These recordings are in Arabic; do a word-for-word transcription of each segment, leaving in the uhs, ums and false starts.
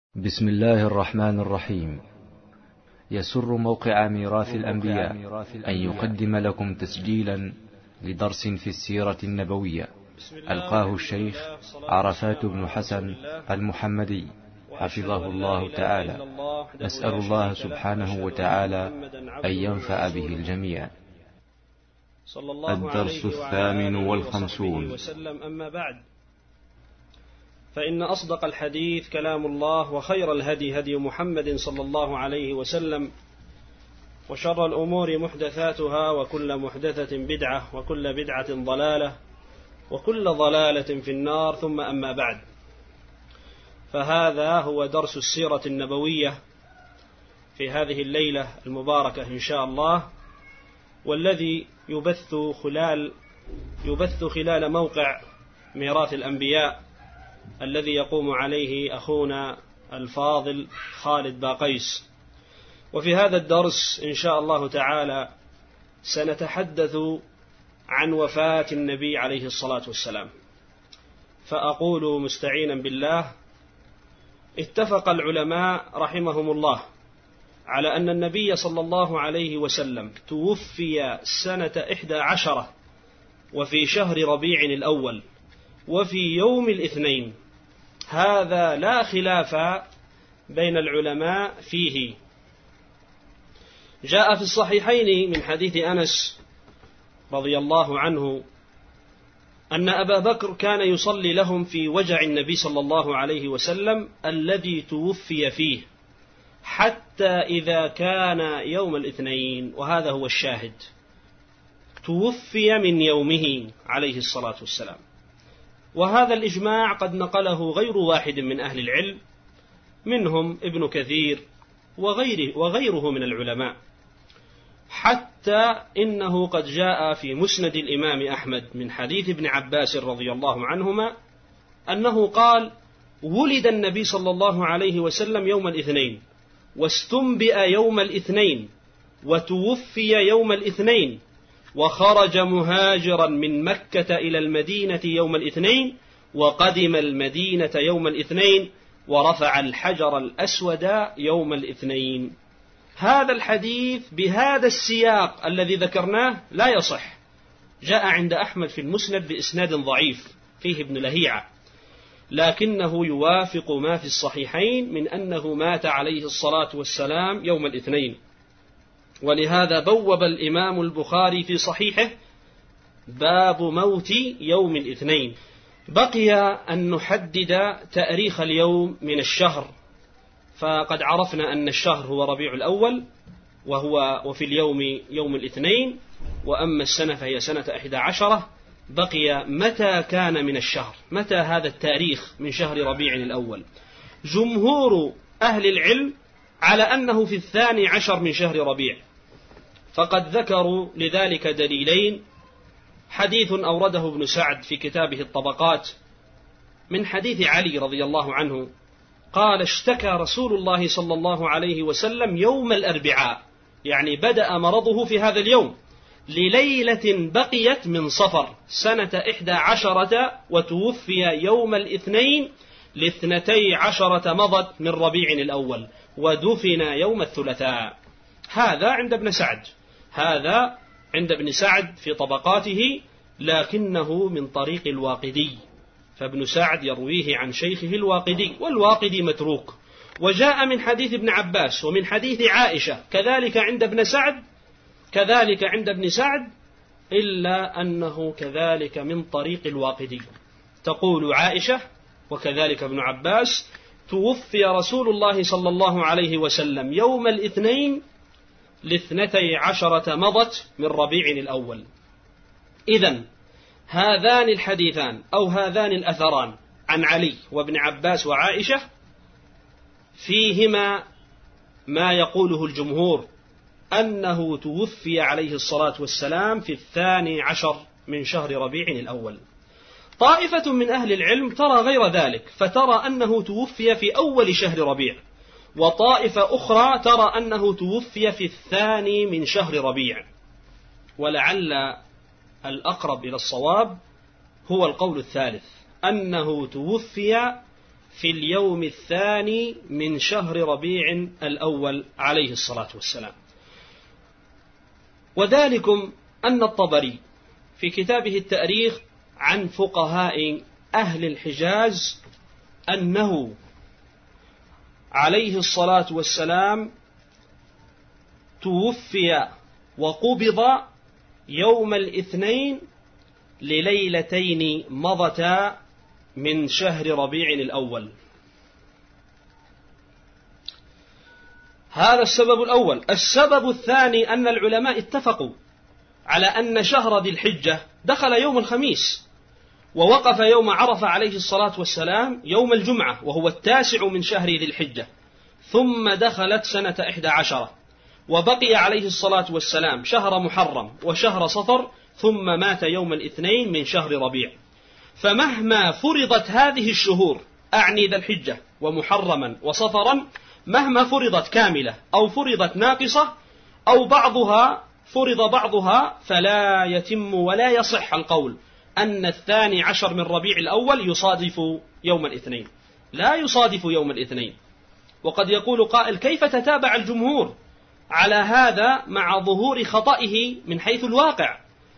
بسم الله الرحمن الرحيم. يسر موقع ميراث الأنبياء أن يقدم لكم تسجيلا لدرس في السيرة النبوية ألقاه الشيخ عرفات بن حسن المحمدي حفظه الله تعالى. نسأل الله سبحانه وتعالى أن ينفع به الجميع. الدرس الثامن والخمسون. أما بعد، فإن أصدق الحديث كلام الله، وخير الهدي هدي محمد صلى الله عليه وسلم، وشر الأمور محدثاتها، وكل محدثة بدعة، وكل بدعة ضلالة، وكل ضلالة في النار. ثم أما بعد، فهذا هو درس السيرة النبوية في هذه الليلة المباركة إن شاء الله، والذي يبث خلال يبث خلال موقع ميراث الأنبياء الذي يقوم عليه أخونا الفاضل خالد باقيس. وفي هذا الدرس إن شاء الله تعالى سنتحدث عن وفاة النبي عليه الصلاة والسلام. فأقول مستعينا بالله: اتفق العلماء رحمهم الله على أن النبي صلى الله عليه وسلم توفي سنة إحدى عشرة وفي شهر ربيع الأول وفي يوم الاثنين. هذا لا خلاف بين العلماء فيه. جاء في الصحيحين من حديث أنس رضي الله عنه أن أبا بكر كان يصلي لهم في وجع النبي صلى الله عليه وسلم الذي توفي فيه، حتى إذا كان يوم الاثنين، وهذا هو الشاهد، توفي من يومه عليه الصلاة والسلام. وهذا الإجماع قد نقله غير واحد من أهل العلم، منهم ابن كثير وغيره, وغيره من العلماء، حتى إنه قد جاء في مسند الإمام أحمد من حديث ابن عباس رضي الله عنهما أنه قال: ولد النبي صلى الله عليه وسلم يوم الاثنين، واستنبئ يوم الاثنين، وتوفي يوم الاثنين، وخرج مهاجرا من مكة إلى المدينة يوم الاثنين، وقدم المدينة يوم الاثنين، ورفع الحجر الأسود يوم الاثنين. هذا الحديث بهذا السياق الذي ذكرناه لا يصح. جاء عند أحمد في المسند بإسناد ضعيف فيه ابن لهيعة، لكنه يوافق ما في الصحيحين من أنه مات عليه الصلاة والسلام يوم الاثنين. ولهذا بوب الإمام البخاري في صحيحه باب موت يوم الاثنين. بقي أن نحدد تاريخ اليوم من الشهر، فقد عرفنا أن الشهر هو ربيع الأول، وهو وفي اليوم يوم الاثنين، وأما السنة فهي سنة إحدى عشرة. بقي متى كان من الشهر، متى هذا التاريخ من شهر ربيع الأول؟ جمهور أهل العلم على أنه في الثاني عشر من شهر ربيع، فقد ذكروا لذلك دليلين. حديث أورده ابن سعد في كتابه الطبقات من حديث علي رضي الله عنه قال: اشتكى رسول الله صلى الله عليه وسلم يوم الأربعاء، يعني بدأ مرضه في هذا اليوم، لليلة بقيت من صفر سنة إحدى عشرة، وتوفي يوم الاثنين، لاثنتي عشرة مضت من ربيع الأول، ودفن يوم الثلاثاء. هذا عند ابن سعد، هذا عند ابن سعد في طبقاته، لكنه من طريق الواقدي، فابن سعد يرويه عن شيخه الواقدي، والواقدي متروك. وجاء من حديث ابن عباس ومن حديث عائشة كذلك عند ابن سعد كذلك عند ابن سعد إلا أنه كذلك من طريق الواقدي. تقول عائشة وكذلك ابن عباس: توفي رسول الله صلى الله عليه وسلم يوم الاثنين، لاثنتي عشرة مضت من ربيع الأول. إذن هذان الحديثان أو هذان الأثران عن علي وابن عباس وعائشة فيهما ما يقوله الجمهور، أنه توفي عليه الصلاة والسلام في الثاني عشر من شهر ربيع الأول. طائفة من أهل العلم ترى غير ذلك، فترى أنه توفي في أول شهر ربيع، وطائفة أخرى ترى أنه توفي في الثاني من شهر ربيع. ولعل الأقرب إلى الصواب هو القول الثالث، أنه توفي في اليوم الثاني من شهر ربيع الأول عليه الصلاة والسلام. وذلكم أن الطبري في كتابه التاريخ عن فقهاء أهل الحجاز أنه عليه الصلاة والسلام توفي وقبض يوم الاثنين لليلتين مضتا من شهر ربيع الأول. هذا السبب الأول. السبب الثاني أن العلماء اتفقوا على أن شهر ذي الحجة دخل يوم الخميس، ووقف يوم عرفة عليه الصلاة والسلام يوم الجمعة وهو التاسع من شهر ذي الحجة، ثم دخلت سنة إحدى عشرة، وبقي عليه الصلاة والسلام شهر محرم وشهر صفر، ثم مات يوم الاثنين من شهر ربيع. فمهما فرضت هذه الشهور، أعني ذا الحجة ومحرما وصفرا، مهما فرضت كاملة أو فرضت ناقصة أو بعضها فرض بعضها، فلا يتم ولا يصح القول أن الثاني عشر من ربيع الأول يصادف يوم الاثنين، لا يصادف يوم الاثنين. وقد يقول قائل: كيف تتابع الجمهور على هذا مع ظهور خطئه من حيث الواقع؟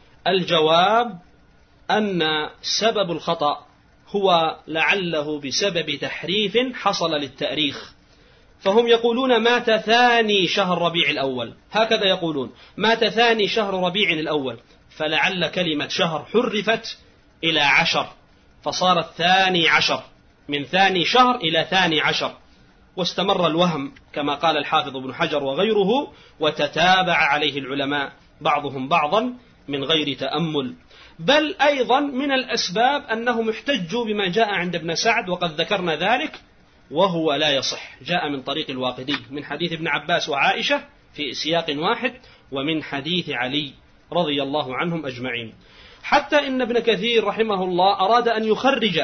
الجواب أن سبب الخطأ هو لعله بسبب تحريف حصل للتاريخ. فهم يقولون مات ثاني شهر ربيع الأول، هكذا يقولون مات ثاني شهر ربيع الأول، فلعل كلمة شهر حرفت إلى عشر فصارت ثاني عشر، من ثاني شهر إلى ثاني عشر، واستمر الوهم كما قال الحافظ ابن حجر وغيره، وتتابع عليه العلماء بعضهم بعضا من غير تأمل. بل أيضا من الأسباب أنهم احتجوا بما جاء عند ابن سعد، وقد ذكرنا ذلك، وهو لا يصح. جاء من طريق الواقدي من حديث ابن عباس وعائشة في سياق واحد، ومن حديث علي رضي الله عنهم أجمعين. حتى إن ابن كثير رحمه الله أراد أن يخرج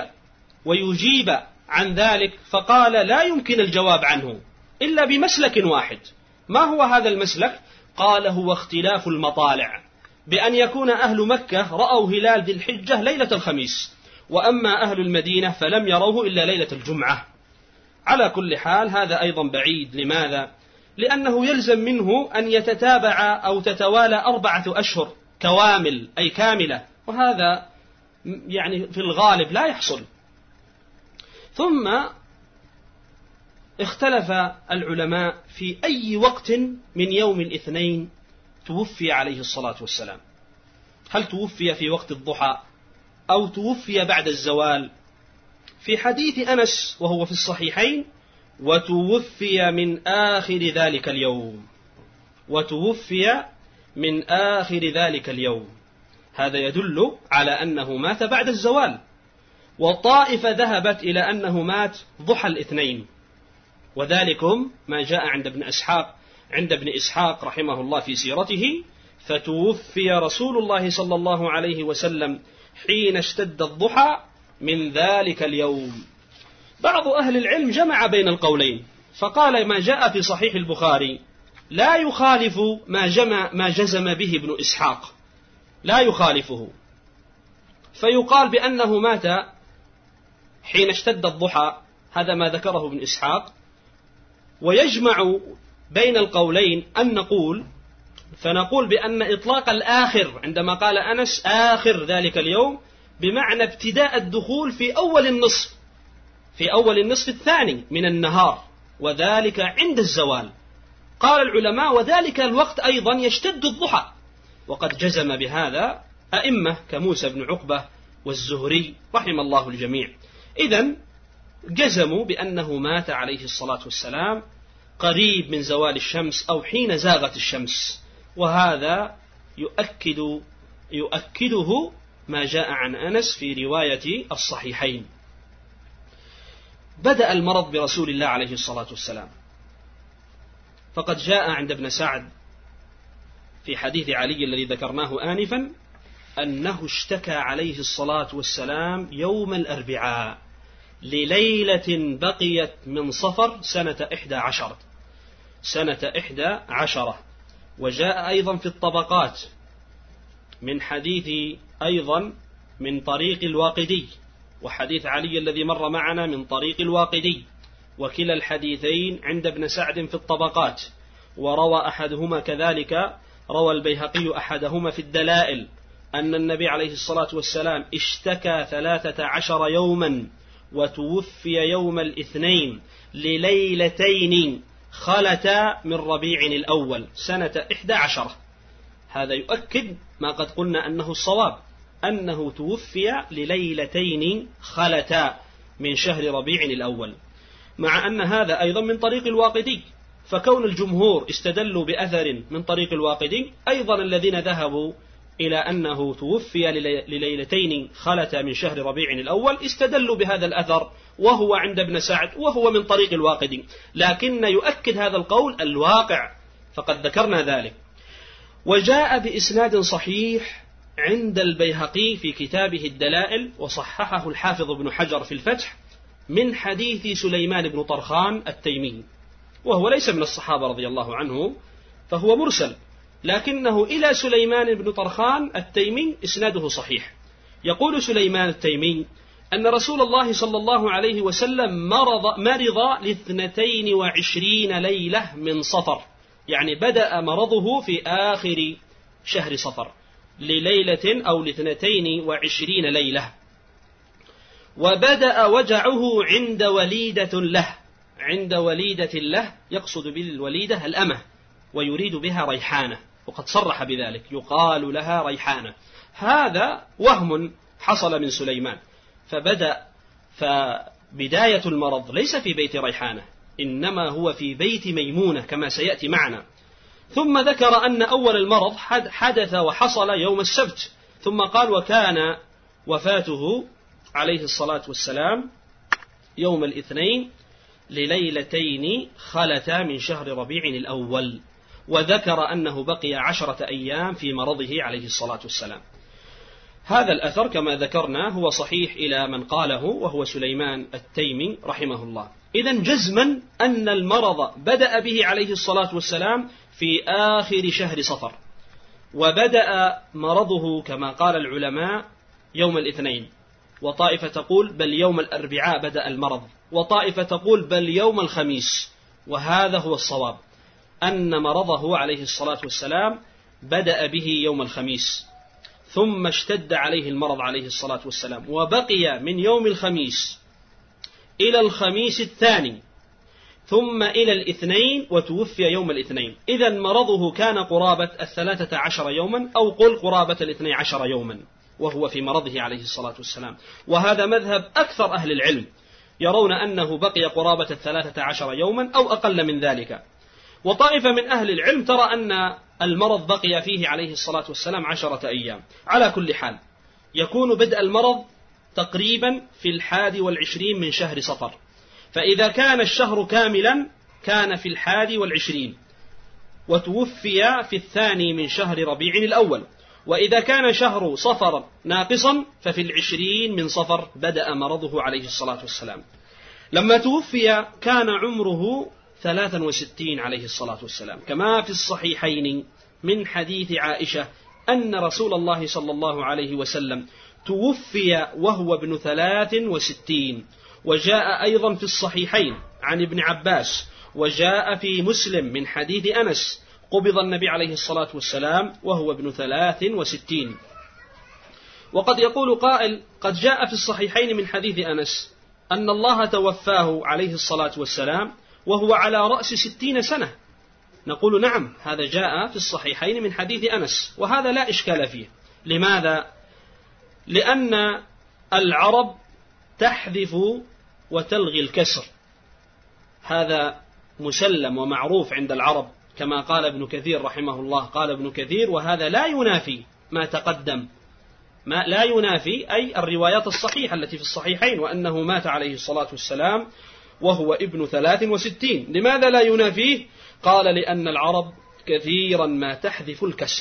ويجيب عن ذلك، فقال: لا يمكن الجواب عنه إلا بمسلك واحد. ما هو هذا المسلك؟ قال: هو اختلاف المطالع، بأن يكون أهل مكة رأوا هلال ذي الحجة ليلة الخميس، وأما أهل المدينة فلم يروه إلا ليلة الجمعة. على كل حال هذا أيضا بعيد. لماذا؟ لأنه يلزم منه أن يتتابع أو تتوالى أربعة أشهر كوامل أي كاملة، وهذا يعني في الغالب لا يحصل. ثم اختلف العلماء في أي وقت من يوم الاثنين توفي عليه الصلاة والسلام. هل توفي في وقت الضحى أو توفي بعد الزوال؟ في حديث أنس وهو في الصحيحين: وتوفي من آخر ذلك اليوم، وتوفي من آخر ذلك اليوم. هذا يدل على أنه مات بعد الزوال. والطائفة ذهبت إلى أنه مات ضحى الاثنين، وذلكم ما جاء عند ابن إسحاق عند ابن إسحاق رحمه الله في سيرته: فتوفي رسول الله صلى الله عليه وسلم حين اشتد الضحى من ذلك اليوم. بعض أهل العلم جمع بين القولين، فقال: ما جاء في صحيح البخاري لا يخالف ما جمع ما جزم به ابن إسحاق، لا يخالفه، فيقال بأنه مات حين اشتد الضحى، هذا ما ذكره ابن إسحاق. ويجمع بين القولين أن نقول فنقول بأن إطلاق الآخر عندما قال أنس آخر ذلك اليوم بمعنى ابتداء الدخول في أول النصف في أول النصف الثاني من النهار، وذلك عند الزوال. قال العلماء: وذلك الوقت أيضا يشتد الضحى، وقد جزم بهذا أئمة كموسى بن عقبة والزهري رحم الله الجميع. إذن جزموا بأنه مات عليه الصلاة والسلام قريب من زوال الشمس أو حين زاغت الشمس، وهذا يؤكد يؤكده ما جاء عن أنس في رواية الصحيحين. بدأ المرض برسول الله عليه الصلاة والسلام، فقد جاء عند ابن سعد في حديث علي الذي ذكرناه آنفا أنه اشتكى عليه الصلاة والسلام يوم الأربعاء لليلة بقيت من صفر سنة إحدى عشرة سنة إحدى عشرة. وجاء أيضا في الطبقات من حديث أيضا من طريق الواقدي وحديث علي الذي مر معنا من طريق الواقدي، وكلا الحديثين عند ابن سعد في الطبقات، وروى أحدهما كذلك، روى البيهقي أحدهما في الدلائل أن النبي عليه الصلاة والسلام اشتكى ثلاثة عشر يوما وتوفي يوم الاثنين لليلتين خلتا من ربيع الأول سنة إحدى عشرة. هذا يؤكد ما قد قلنا أنه الصواب، أنه توفي لليلتين خلتا من شهر ربيع الأول، مع أن هذا أيضا من طريق الواقدي، فكون الجمهور استدلوا بأثر من طريق الواقدي، أيضا الذين ذهبوا إلى أنه توفي لليلتين خلتا من شهر ربيع الأول استدلوا بهذا الأثر، وهو عند ابن سعد وهو من طريق الواقدي، لكن يؤكد هذا القول الواقع، فقد ذكرنا ذلك. وجاء بإسناد صحيح عند البيهقي في كتابه الدلائل، وصححه الحافظ ابن حجر في الفتح، من حديث سليمان بن طرخان التيمي، وهو ليس من الصحابة رضي الله عنه، فهو مرسل، لكنه إلى سليمان بن طرخان التيمي إسناده صحيح. يقول سليمان التيمي أن رسول الله صلى الله عليه وسلم مرض, مرض لاثنتين وعشرين ليلة من صفر، يعني بدأ مرضه في آخر شهر صفر لليلة أو لاثنتين وعشرين ليلة، وبدأ وجعه عند وليدة له، عند وليدة له يقصد بالوليدة الأمة، ويريد بها ريحانة، وقد صرح بذلك، يقال لها ريحانة. هذا وهم حصل من سليمان، فبدأ فبداية المرض ليس في بيت ريحانة، إنما هو في بيت ميمونة كما سيأتي معنا. ثم ذكر أن أول المرض حدث وحصل يوم السبت، ثم قال وكان وفاته عليه الصلاة والسلام يوم الاثنين لليلتين خلتا من شهر ربيع الأول، وذكر أنه بقي عشرة أيام في مرضه عليه الصلاة والسلام. هذا الأثر كما ذكرنا هو صحيح إلى من قاله، وهو سليمان التيمي رحمه الله. إذن جزما أن المرض بدأ به عليه الصلاة والسلام في آخر شهر صفر، وبدأ مرضه كما قال العلماء يوم الاثنين، وطائفة تقول بل يوم الأربعاء بدأ المرض، وطائفة تقول بل يوم الخميس، وهذا هو الصواب، أن مرضه عليه الصلاة والسلام بدأ به يوم الخميس، ثم اشتد عليه المرض عليه الصلاة والسلام، وبقي من يوم الخميس إلى الخميس الثاني، ثم إلى الاثنين، وتوفي يوم الاثنين. إذن مرضه كان قرابة الثلاثة عشر يوما، أو قل قرابة الاثني عشر يوما، وهو في مرضه عليه الصلاة والسلام. وهذا مذهب أكثر أهل العلم، يرون أنه بقي قرابة الثلاثة عشر يوما أو أقل من ذلك. وطائفة من أهل العلم ترى أن المرض بقي فيه عليه الصلاة والسلام عشرة أيام. على كل حال يكون بدء المرض تقريبا في الحادي والعشرين من شهر صفر، فإذا كان الشهر كاملا كان في الحادي والعشرين، وتوفي في الثاني من شهر ربيع الأول. وإذا كان شهر صفر ناقصا ففي العشرين من صفر بدأ مرضه عليه الصلاة والسلام. لما توفي كان عمره ثلاثا وستين عليه الصلاة والسلام، كما في الصحيحين من حديث عائشة أن رسول الله صلى الله عليه وسلم توفي وهو ابن ثلاث وستين. وجاء أيضا في الصحيحين عن ابن عباس، وجاء في مسلم من حديث أنس قبض النبي عليه الصلاة والسلام وهو ابن ثلاث وستين. وقد يقول قائل قد جاء في الصحيحين من حديث أنس أن الله توفاه عليه الصلاة والسلام وهو على رأس ستين سنة. نقول نعم، هذا جاء في الصحيحين من حديث أنس، وهذا لا إشكال فيه. لماذا؟ لأن العرب تحذف وتلغي الكسر، هذا مسلم ومعروف عند العرب، كما قال ابن كثير رحمه الله، قال ابن كثير وهذا لا ينافي ما تقدم، ما لا ينافي أي الروايات الصحيحة التي في الصحيحين، وأنه مات عليه الصلاة والسلام وهو ابن ثلاث وستين. لماذا لا ينافيه؟ قال لأن العرب كثيرا ما تحذف الكسر.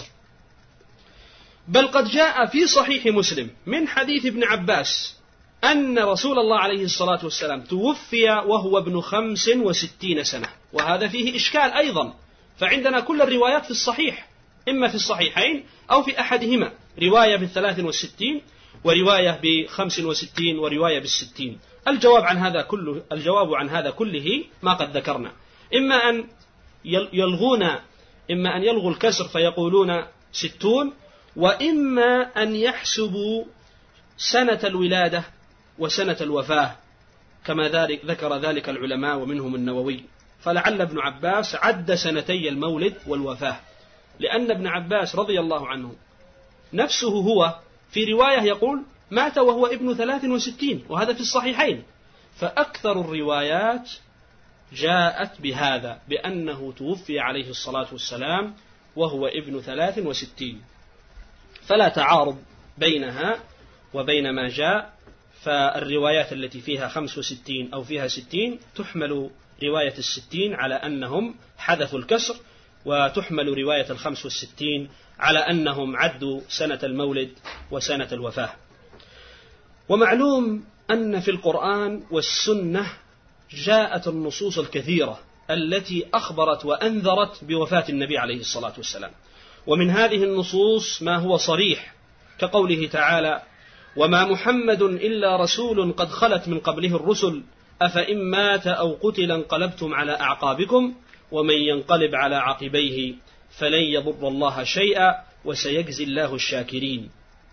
بل قد جاء في صحيح مسلم من حديث ابن عباس أن رسول الله عليه الصلاة والسلام توفي وهو ابن خمس وستين سنة، وهذا فيه إشكال أيضا. فعندنا كل الروايات في الصحيح، إما في الصحيحين أو في أحدهما، رواية بالثلاث والستين ورواية بخمس وستين ورواية بالستين. الجواب عن هذا كله الجواب عن هذا كله ما قد ذكرنا، إما أن يلغون إما أن يلغوا الكسر فيقولون ستون، وإما أن يحسبوا سنة الولادة وسنة الوفاة كما ذلك ذكر ذلك العلماء ومنهم النووي. فلعل ابن عباس عد سنتي المولد والوفاة، لأن ابن عباس رضي الله عنه نفسه هو في رواية يقول مات وهو ابن ثلاث وستين، وهذا في الصحيحين. فأكثر الروايات جاءت بهذا، بأنه توفي عليه الصلاة والسلام وهو ابن ثلاث وستين، فلا تعارض بينها وبين ما جاء. فالروايات التي فيها خمس وستين أو فيها ستين تحمل رواية الستين على أنهم حذفوا الكسر، وتحمل رواية الخمس والستين على أنهم عدوا سنة المولد وسنة الوفاة. ومعلوم أن في القرآن والسنة جاءت النصوص الكثيرة التي أخبرت وأنذرت بوفاة النبي عليه الصلاة والسلام، ومن هذه النصوص ما هو صريح كقوله تعالى: وما محمد إلا رسول قد خلت من قبله الرسل أفإن مات أو قتل انقلبتم على أعقابكم ومن ينقلب على عقبيه فلن يضر الله شيئا وسيجزي الله الشاكرين.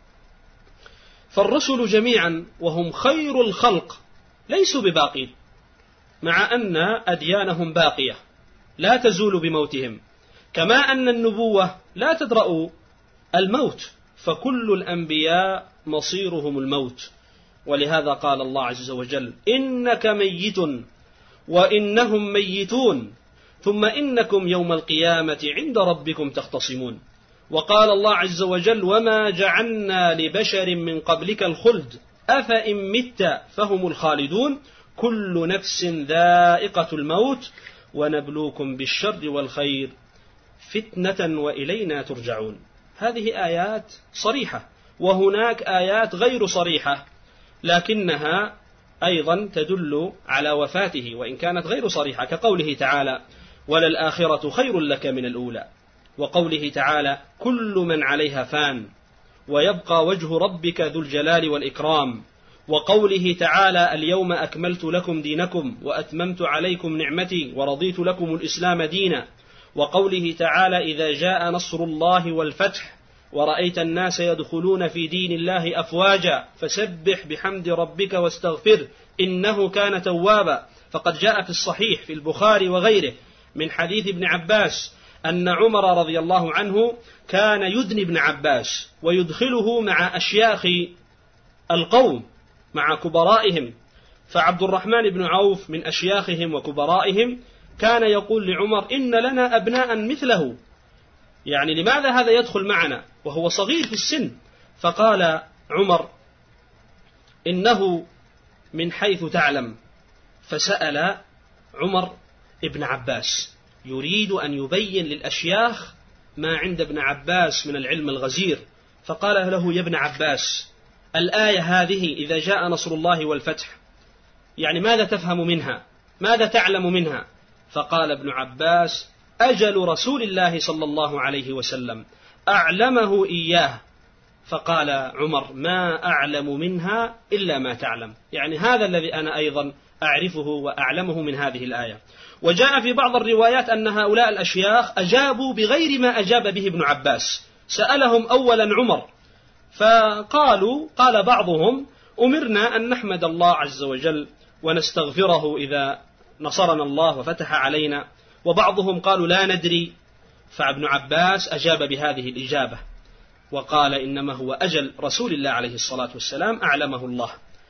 فالرسل جميعا وهم خير الخلق ليسوا بباقين، مع أن أديانهم باقية لا تزول بموتهم، كما أن النبوة لا تدرأ الموت، فكل الأنبياء مصيرهم الموت. ولهذا قال الله عز وجل: إنك ميت وإنهم ميتون ثم إنكم يوم القيامة عند ربكم تختصمون. وقال الله عز وجل: وما جعلنا لبشر من قبلك الخلد أفإن مت فهم الخالدون كل نفس ذائقة الموت ونبلوكم بالشر والخير فتنة وإلينا ترجعون. هذه آيات صريحة، وهناك آيات غير صريحة لكنها أيضا تدل على وفاته وإن كانت غير صريحة، كقوله تعالى: وللآخرة خير لك من الأولى، وقوله تعالى: كل من عليها فان ويبقى وجه ربك ذو الجلال والإكرام، وقوله تعالى: اليوم أكملت لكم دينكم وأتممت عليكم نعمتي ورضيت لكم الإسلام دينا، وقوله تعالى: إذا جاء نصر الله والفتح ورأيت الناس يدخلون في دين الله أفواجا فسبح بحمد ربك واستغفر إنه كان توابا. فقد جاء في الصحيح في البخاري وغيره من حديث ابن عباس أن عمر رضي الله عنه كان يدني ابن عباس ويدخله مع أشياخ القوم مع كبرائهم، فعبد الرحمن بن عوف من أشياخهم وكبرائهم كان يقول لعمر: إن لنا أبناء مثله، يعني لماذا هذا يدخل معنا وهو صغير في السن؟ فقال عمر: إنه من حيث تعلم. فسأل عمر ابن عباس يريد أن يبين للأشياخ ما عند ابن عباس من العلم الغزير، فقال له: يا ابن عباس، الآية هذه إذا جاء نصر الله والفتح يعني ماذا تفهم منها؟ ماذا تعلم منها؟ فقال ابن عباس: أجل رسول الله صلى الله عليه وسلم أعلمه إياه. فقال عمر: ما أعلم منها إلا ما تعلم، يعني هذا الذي أنا أيضا أعرفه وأعلمه من هذه الآية. وجاء في بعض الروايات أن هؤلاء الأشياخ أجابوا بغير ما أجاب به ابن عباس، سألهم أولا عمر فقالوا قال بعضهم: أمرنا أن نحمد الله عز وجل ونستغفره إذا نصرنا الله وفتح علينا، وبعضهم قالوا لا ندري. فابن عباس أجاب بهذه الإجابة وقال: إنما هو أجل رسول الله عليه الصلاة والسلام أعلمه الله.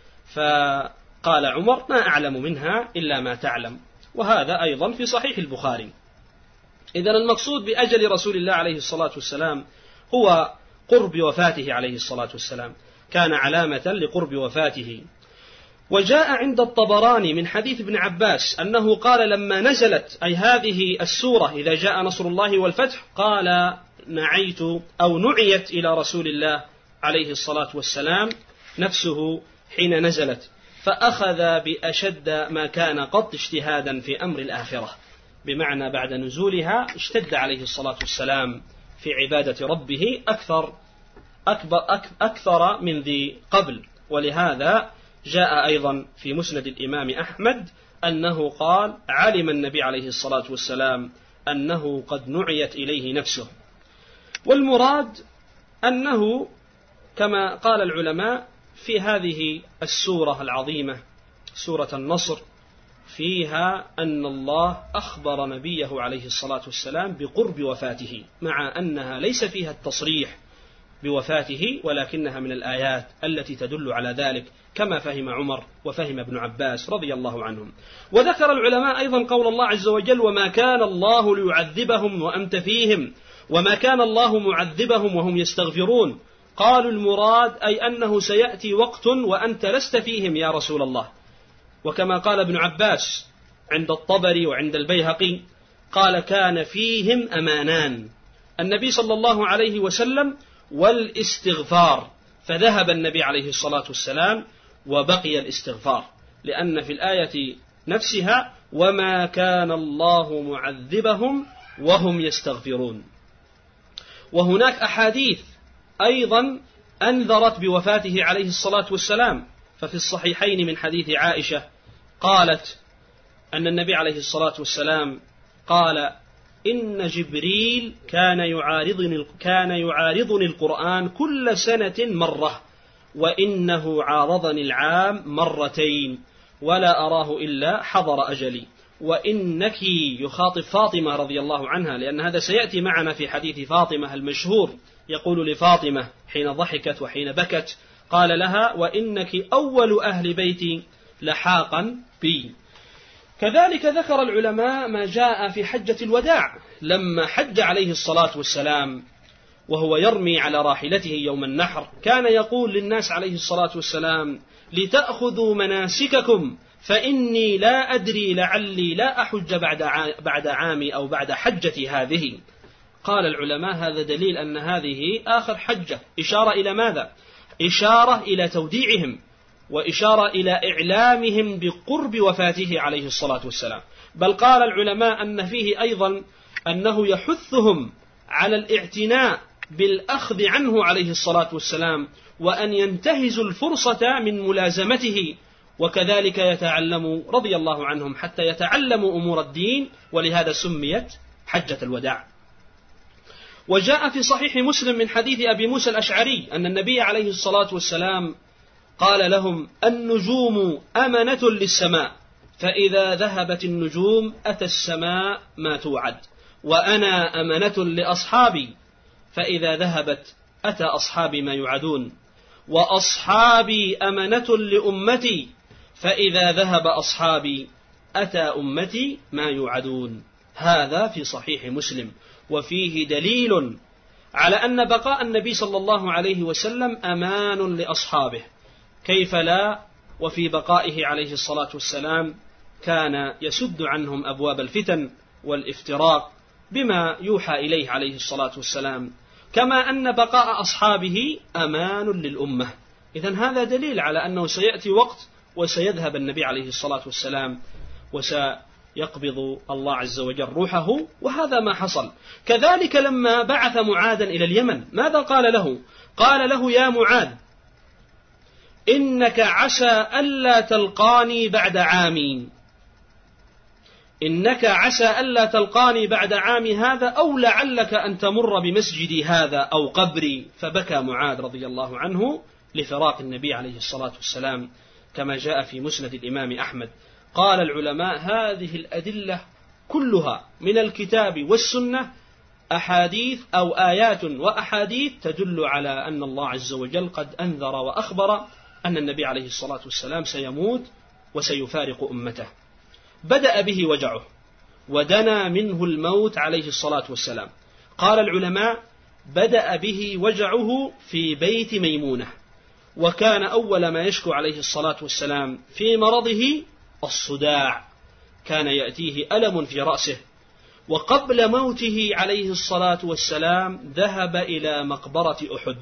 فقال عمر: ما أعلم منها إلا ما تعلم، وهذا أيضا في صحيح البخاري. إذن المقصود بأجل رسول الله عليه الصلاة والسلام هو قرب وفاته عليه الصلاة والسلام، كان علامة لقرب وفاته. وجاء عند الطبراني من حديث ابن عباس أنه قال لما نزلت أي هذه السورة إذا جاء نصر الله والفتح قال: نعيت أو نعيت إلى رسول الله عليه الصلاة والسلام نفسه حين نزلت، فأخذ بأشد ما كان قط اجتهادا في أمر الآخرة، بمعنى بعد نزولها اشتد عليه الصلاة والسلام في عبادة ربه أكثر أكبر أكثر من ذي قبل. ولهذا جاء أيضا في مسند الإمام أحمد أنه قال: علم النبي عليه الصلاة والسلام أنه قد نعيت إليه نفسه. والمراد أنه كما قال العلماء في هذه السورة العظيمة سورة النصر فيها أن الله أخبر نبيه عليه الصلاة والسلام بقرب وفاته، مع أنها ليس فيها التصريح بوفاته، ولكنها من الآيات التي تدل على ذلك، كما فهم عمر وفهم ابن عباس رضي الله عنهم. وذكر العلماء أيضا قول الله عز وجل: وما كان الله ليعذبهم وأنت فيهم وما كان الله معذبهم وهم يستغفرون. قالوا المراد أي أنه سيأتي وقت وأنت لست فيهم يا رسول الله. وكما قال ابن عباس عند الطبري وعند البيهقي قال: كان فيهم أمانان، النبي صلى الله عليه وسلم والاستغفار، فذهب النبي عليه الصلاة والسلام وبقي الاستغفار، لأن في الآية نفسها: وما كان الله معذبهم وهم يستغفرون. وهناك أحاديث أيضا أنذرت بوفاته عليه الصلاة والسلام، ففي الصحيحين من حديث عائشة قالت أن النبي عليه الصلاة والسلام قال: إن جبريل كان يعارضني, كان يعارضني القرآن كل سنة مرة، وإنه عارضني العام مرتين، ولا أراه إلا حضر أجلي. وإنك يخاطب فاطمة رضي الله عنها، لأن هذا سيأتي معنا في حديث فاطمة المشهور، يقول لفاطمة حين ضحكت وحين بكت قال لها: وإنك أول أهل بيتي لحاقا بي. كذلك ذكر العلماء ما جاء في حجة الوداع لما حج عليه الصلاة والسلام وهو يرمي على راحلته يوم النحر، كان يقول للناس عليه الصلاة والسلام: لتأخذوا مناسككم فإني لا أدري لعلي لا أحج بعد عامي أو بعد حجتي هذه. قال العلماء: هذا دليل أن هذه آخر حجة. إشارة إلى ماذا؟ إشارة إلى توديعهم، وإشارة إلى إعلامهم بقرب وفاته عليه الصلاة والسلام. بل قال العلماء أن فيه أيضا أنه يحثهم على الاعتناء بالأخذ عنه عليه الصلاة والسلام، وأن ينتهزوا الفرصة من ملازمته، وكذلك يتعلموا رضي الله عنهم حتى يتعلموا أمور الدين، ولهذا سميت حجة الوداع. وجاء في صحيح مسلم من حديث أبي موسى الأشعري أن النبي عليه الصلاة والسلام قال لهم: النجوم أمنة للسماء، فإذا ذهبت النجوم أتى السماء ما توعد، وأنا أمنة لأصحابي، فإذا ذهبت أتى أصحابي ما يوعدون، وأصحابي أمنة لأمتي، فإذا ذهب أصحابي أتى أمتي ما يوعدون. هذا في صحيح مسلم، وفيه دليل على أن بقاء النبي صلى الله عليه وسلم أمان لأصحابه، كيف لا وفي بقائه عليه الصلاة والسلام كان يسد عنهم أبواب الفتن والافتراق بما يوحى إليه عليه الصلاة والسلام، كما أن بقاء أصحابه أمان للأمة. إذن هذا دليل على أنه سيأتي وقت وسيذهب النبي عليه الصلاة والسلام وسيقبض الله عز وجل روحه، وهذا ما حصل. كذلك لما بعث معاذا إلى اليمن ماذا قال له؟ قال له: يا معاذ، إنك عسى ألا تلقاني بعد عامي، إنك عسى ألا تلقاني بعد عامي هذا، أو لعلك أن تمر بمسجدي هذا أو قبري. فبكى معاذ رضي الله عنه لفراق النبي عليه الصلاة والسلام، كما جاء في مسند الإمام أحمد. قال العلماء: هذه الأدلة كلها من الكتاب والسنة أحاديث أو آيات وأحاديث تدل على أن الله عز وجل قد أنذر وأخبر أن النبي عليه الصلاة والسلام سيموت وسيفارق أمته. بدأ به وجعه ودنا منه الموت عليه الصلاة والسلام. قال العلماء: بدأ به وجعه في بيت ميمونة، وكان أول ما يشكو عليه الصلاة والسلام في مرضه الصداع، كان يأتيه ألم في رأسه. وقبل موته عليه الصلاة والسلام ذهب إلى مقبرة أحد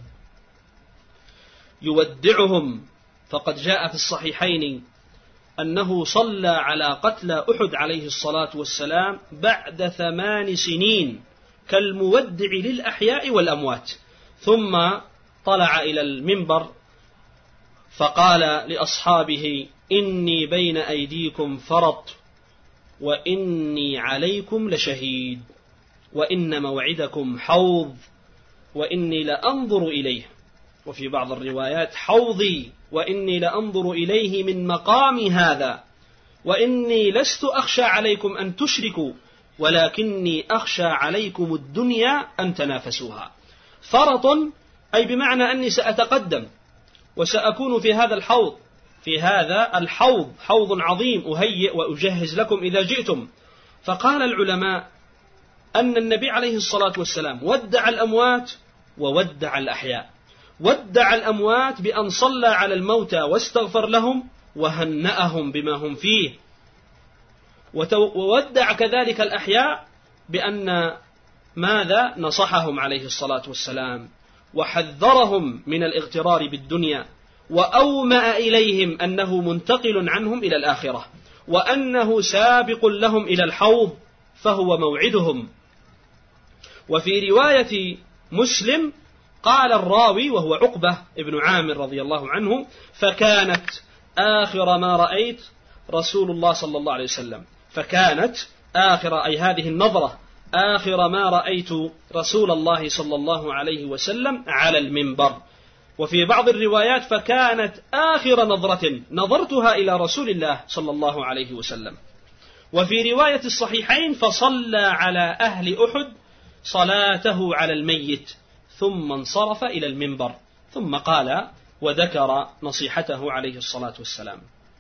يودعهم، فقد جاء في الصحيحين أنه صلى على قتلى أحد عليه الصلاة والسلام بعد ثمان سنين كالمودع للأحياء والأموات، ثم طلع إلى المنبر فقال لأصحابه: إني بين أيديكم فرط، وإني عليكم لشهيد، وإن موعدكم حوض، وإني لأنظر إليه. وفي بعض الروايات: حوضي، وإني لأنظر إليه من مقام هذا، وإني لست أخشى عليكم أن تشركوا، ولكني أخشى عليكم الدنيا أن تنافسوها. فرط أي بمعنى أني سأتقدم وسأكون في هذا الحوض، في هذا الحوض، حوض عظيم أهيئ وأجهز لكم إذا جئتم. فقال العلماء أن النبي عليه الصلاة والسلام ودع الأموات وودع الأحياء. ودع الأموات بأن صلى على الموتى واستغفر لهم وهنأهم بما هم فيه، وودع كذلك الأحياء بأن ماذا نصحهم عليه الصلاة والسلام وحذرهم من الاغترار بالدنيا، وأومأ إليهم أنه منتقل عنهم إلى الآخرة، وأنه سابق لهم إلى الحوض فهو موعدهم. وفي رواية مسلم قال الراوي وهو عقبة ابن عامر رضي الله عنه: فكانت آخر ما رأيت رسول الله صلى الله عليه وسلم، فكانت آخر أي هذه النظرة آخر ما رأيت رسول الله صلى الله عليه وسلم على المنبر. وفي بعض الروايات: فكانت آخر نظرة نظرتها إلى رسول الله صلى الله عليه وسلم. وفي رواية الصحيحين: فصلى على أهل أحد صلاته على الميت ثم انصرف إلى المنبر، ثم قال وذكر نصيحته عليه الصلاة والسلام.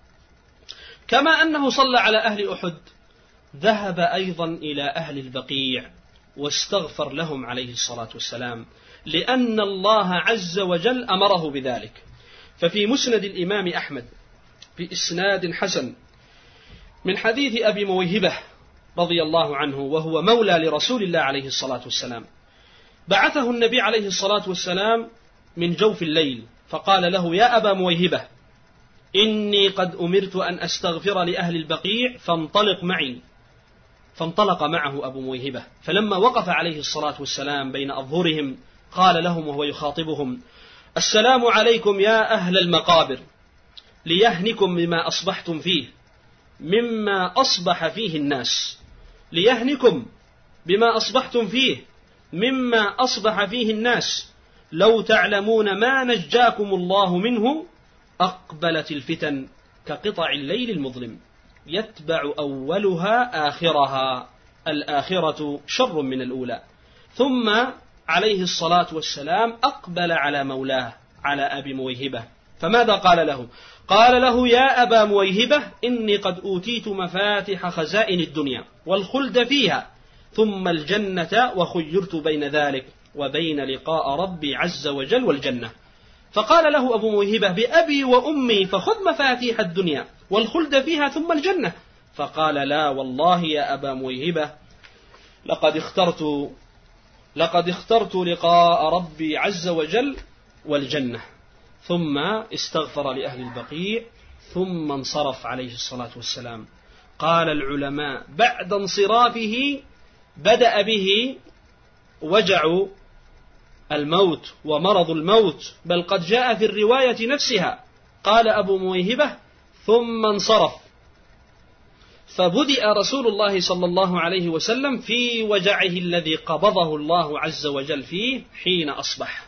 كما أنه صلى على أهل أحد، ذهب أيضا إلى أهل البقيع واستغفر لهم عليه الصلاة والسلام، لأن الله عز وجل أمره بذلك. ففي مسند الإمام أحمد بإسناد حسن من حديث أبي مويهبة رضي الله عنه، وهو مولى لرسول الله عليه الصلاة والسلام، بعثه النبي عليه الصلاة والسلام من جوف الليل فقال له: يا أبا مويهبة، إني قد أمرت أن أستغفر لأهل البقيع فانطلق معي. فانطلق معه أبو مويهبة، فلما وقف عليه الصلاة والسلام بين أظهرهم قال لهم وهو يخاطبهم: السلام عليكم يا أهل المقابر، ليهنكم بما أصبحتم فيه مما أصبح فيه الناس، ليهنكم بما أصبحتم فيه مما أصبح فيه الناس، لو تعلمون ما نجاكم الله منه. أقبلت الفتن كقطع الليل المظلم، يتبع أولها آخرها، الآخرة شر من الأولى. ثم عليه الصلاة والسلام أقبل على مولاه على أبي مويهبة، فماذا قال له؟ قال له: يا أبا مويهبة، إني قد أوتيت مفاتح خزائن الدنيا والخلد فيها، ثم الجنة، وخيرت بين ذلك وبين لقاء ربي عز وجل والجنة. فقال له أبو مويهبة: بأبي وأمي، فخذ مفاتيح الدنيا والخلد فيها ثم الجنة. فقال: لا والله يا أبا مويهبة، لقد اخترت لقد اخترت لقاء ربي عز وجل والجنة. ثم استغفر لأهل البقيع ثم انصرف عليه الصلاة والسلام. قال العلماء: بعد انصرافه بدأ به وجع الموت ومرض الموت، بل قد جاء في الرواية نفسها قال أبو مويهبة: ثم انصرف، فبدأ رسول الله صلى الله عليه وسلم في وجعه الذي قبضه الله عز وجل فيه حين أصبح.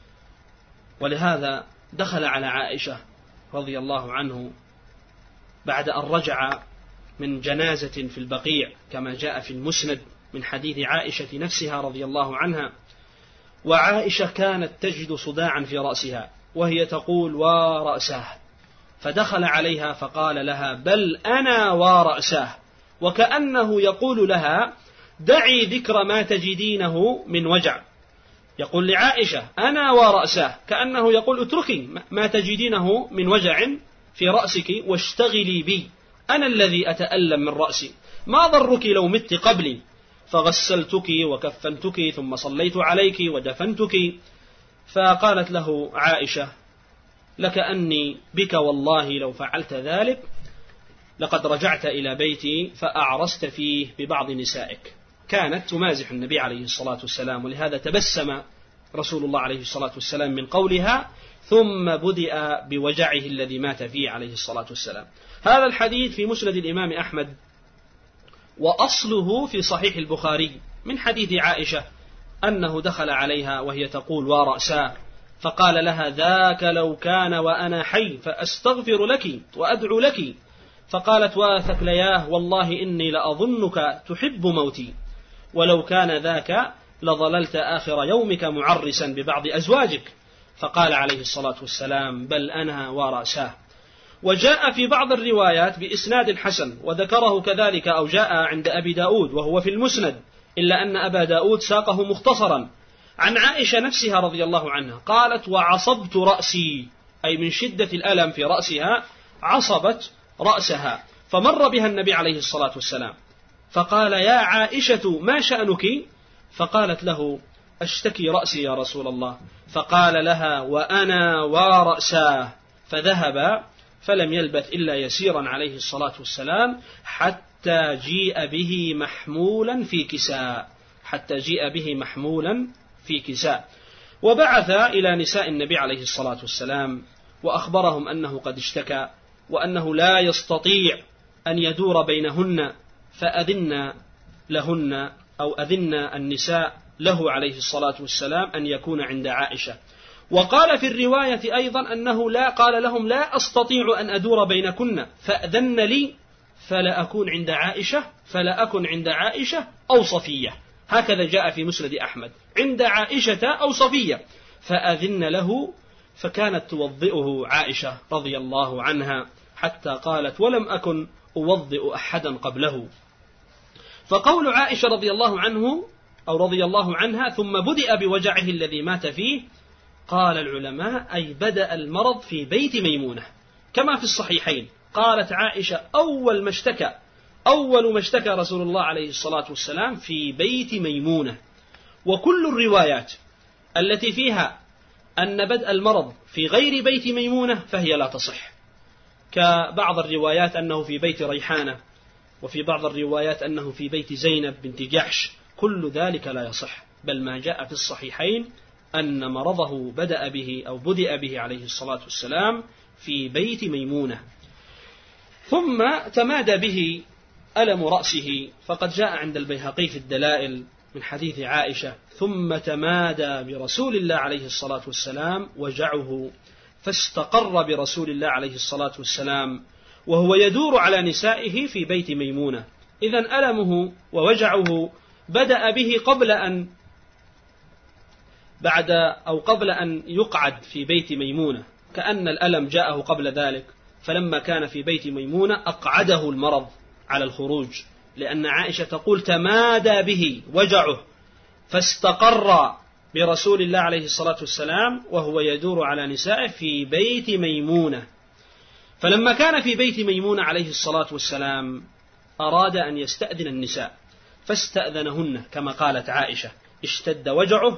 ولهذا دخل على عائشة رضي الله عنه بعد أن رجع من جنازة في البقيع، كما جاء في المسند من حديث عائشة نفسها رضي الله عنها. وعائشة كانت تجد صداعا في رأسها وهي تقول: ورأساه. فدخل عليها فقال لها: بل أنا ورأساه، وكأنه يقول لها: دعي ذكر ما تجدينه من وجع. يقول لعائشة: أنا ورأساه، كأنه يقول: اتركي ما تجدينه من وجع في رأسك واشتغلي بي، أنا الذي أتألم من رأسي، ما ضرك لو مت قبلي، فغسلتك وكفنتك ثم صليت عليك ودفنتك. فقالت له عائشة: لكأني بك والله لو فعلت ذلك لقد رجعت إلى بيتي فأعرست فيه ببعض نسائك. كانت تمازح النبي عليه الصلاة والسلام، ولهذا تبسم رسول الله عليه الصلاة والسلام من قولها ثم بدأ بوجعه الذي مات فيه عليه الصلاة والسلام. هذا الحديث في مسند الإمام أحمد، وأصله في صحيح البخاري من حديث عائشة أنه دخل عليها وهي تقول ورأساه، فقال لها ذاك لو كان وأنا حي فأستغفر لك وأدعو لك، فقالت وثكلياه والله إني لأظنك تحب موتي، ولو كان ذاك لظللت آخر يومك معرسا ببعض أزواجك. فقال عليه الصلاة والسلام بل أنا ورأساه. وجاء في بعض الروايات بإسناد حسن، وذكره كذلك أو جاء عند أبي داود وهو في المسند، إلا أن أبا داود ساقه مختصرا عن عائشة نفسها رضي الله عنها قالت وعصبت رأسي، أي من شدة الألم في رأسها عصبت رأسها، فمر بها النبي عليه الصلاة والسلام فقال يا عائشة ما شأنك؟ فقالت له أشتكي رأسي يا رسول الله، فقال لها وأنا ورأساه، فذهب فلم يلبث إلا يسيرا عليه الصلاة والسلام حتى جيء به محمولا في كساء، حتى جيء به محمولا في كساء. وبعث إلى نساء النبي عليه الصلاة والسلام وأخبرهم أنه قد اشتكى وأنه لا يستطيع أن يدور بينهن، فأذن لهن أو أذن النساء له عليه الصلاة والسلام أن يكون عند عائشة. وقال في الرواية أيضا أنه لا قال لهم لا أستطيع أن أدور بينكن فأذن لي فلا أكون عند عائشة فلا أكن عند عائشة أو صفية، هكذا جاء في مسند أحمد عند عائشة أو صفية، فأذن له، فكانت توضئه عائشة رضي الله عنها حتى قالت ولم أكن أوضئ أحدا قبله. فقول عائشة رضي الله عنه أو رضي الله عنها ثم بدأ بوجعه الذي مات فيه، قال العلماء أي بدأ المرض في بيت ميمونة كما في الصحيحين. قالت عائشة أول ما اشتكى أول ما اشتكى رسول الله عليه الصلاة والسلام في بيت ميمونة. وكل الروايات التي فيها أن بدء المرض في غير بيت ميمونة فهي لا تصح، كبعض الروايات أنه في بيت ريحانة، وفي بعض الروايات أنه في بيت زينب بنت جحش، كل ذلك لا يصح، بل ما جاء في الصحيحين أن مرضه بدأ به أو بدأ به عليه الصلاة والسلام في بيت ميمونة. ثم تمادى به ألم رأسه، فقد جاء عند البيهقي في الدلائل من حديث عائشة ثم تمادى برسول الله عليه الصلاة والسلام وجعه، فاستقر برسول الله عليه الصلاة والسلام وهو يدور على نسائه في بيت ميمونة. إذن ألمه ووجعه بدأ به قبل أن بعد أو قبل أن يقعد في بيت ميمونة، كأن الألم جاءه قبل ذلك، فلما كان في بيت ميمونة أقعده المرض على الخروج، لأن عائشة تقول تمادى به وجعه فاستقر برسول الله عليه الصلاة والسلام وهو يدور على نسائه في بيت ميمونة. فلما كان في بيت ميمونة عليه الصلاة والسلام أراد أن يستأذن النساء فاستأذنهن كما قالت عائشة اشتد وجعه،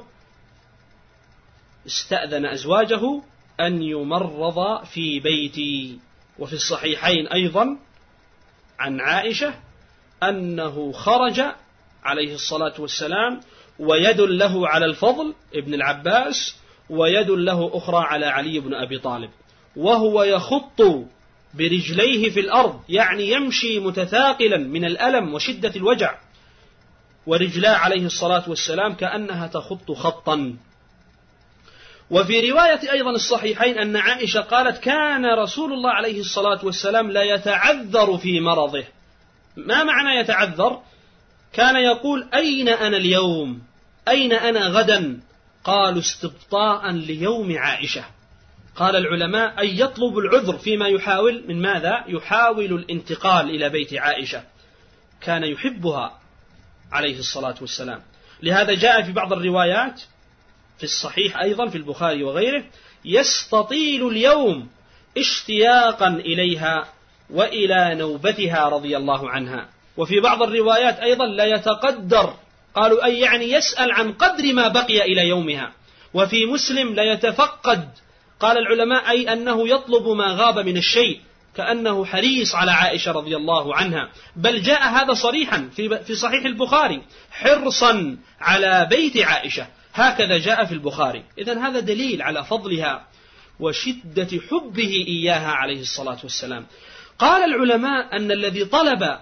استأذن أزواجه أن يمرض في بيتي. وفي الصحيحين أيضا عن عائشة أنه خرج عليه الصلاة والسلام ويد له على الفضل ابن العباس ويد له أخرى على علي بن أبي طالب، وهو يخط برجليه في الأرض، يعني يمشي متثاقلا من الألم وشدة الوجع، ورجلاه عليه الصلاة والسلام كأنها تخط خطا. وفي رواية أيضا الصحيحين أن عائشة قالت كان رسول الله عليه الصلاة والسلام لا يتعذر في مرضه. ما معنى يتعذر؟ كان يقول أين أنا اليوم؟ أين أنا غدا؟ قالوا استبطاء ليوم عائشة. قال العلماء أي يطلب العذر فيما يحاول من ماذا؟ يحاول الانتقال إلى بيت عائشة، كان يحبها عليه الصلاة والسلام. لهذا جاء في بعض الروايات في الصحيح أيضا في البخاري وغيره يستطيل اليوم اشتياقا إليها وإلى نوبتها رضي الله عنها. وفي بعض الروايات أيضا لا يتقدر، قالوا أي يعني يسأل عن قدر ما بقي إلى يومها. وفي مسلم لا يتفقد، قال العلماء أي أنه يطلب ما غاب من الشيء، كأنه حريص على عائشة رضي الله عنها. بل جاء هذا صريحا في صحيح البخاري حرصا على بيت عائشة، هكذا جاء في البخاري. إذن هذا دليل على فضلها وشدة حبه إياها عليه الصلاة والسلام. قال العلماء أن الذي طلب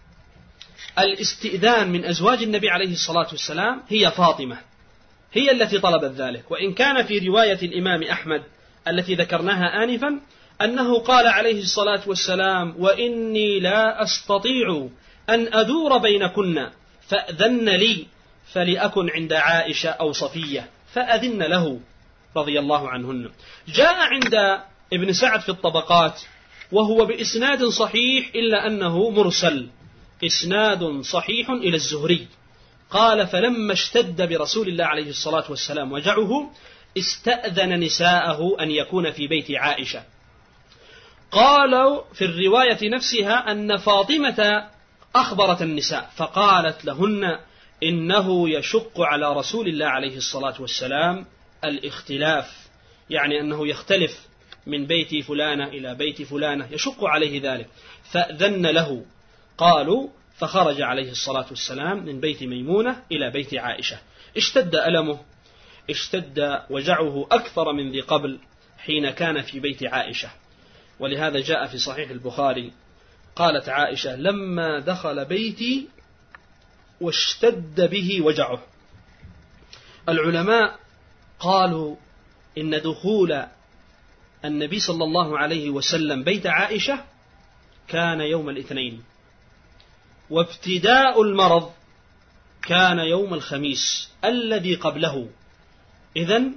الاستئذان من أزواج النبي عليه الصلاة والسلام هي فاطمة، هي التي طلبت ذلك. وإن كان في رواية الإمام أحمد التي ذكرناها آنفا أنه قال عليه الصلاة والسلام: وإني لا أستطيع أن أدور بينكن فأذن لي فلأكن عند عائشة أو صفية، فأذن له رضي الله عنهن. جاء عند ابن سعد في الطبقات وهو بإسناد صحيح إلا أنه مرسل، إسناد صحيح إلى الزهري، قال: فلما اشتد برسول الله عليه الصلاة والسلام وجعه استأذن نساءه أن يكون في بيت عائشة. قالوا في الرواية نفسها أن فاطمة أخبرت النساء فقالت لهن: إنه يشق على رسول الله عليه الصلاة والسلام الاختلاف، يعني أنه يختلف من بيت فلانة إلى بيت فلانة، يشق عليه ذلك، فأذن له. قالوا: فخرج عليه الصلاة والسلام من بيت ميمونة إلى بيت عائشة. اشتد ألمه، اشتد وجعه أكثر من ذي قبل حين كان في بيت عائشة. ولهذا جاء في صحيح البخاري قالت عائشة: لما دخل بيتي واشتد به وجعه. العلماء قالوا إن دخول النبي صلى الله عليه وسلم بيت عائشة كان يوم الاثنين، وابتداء المرض كان يوم الخميس الذي قبله، إذن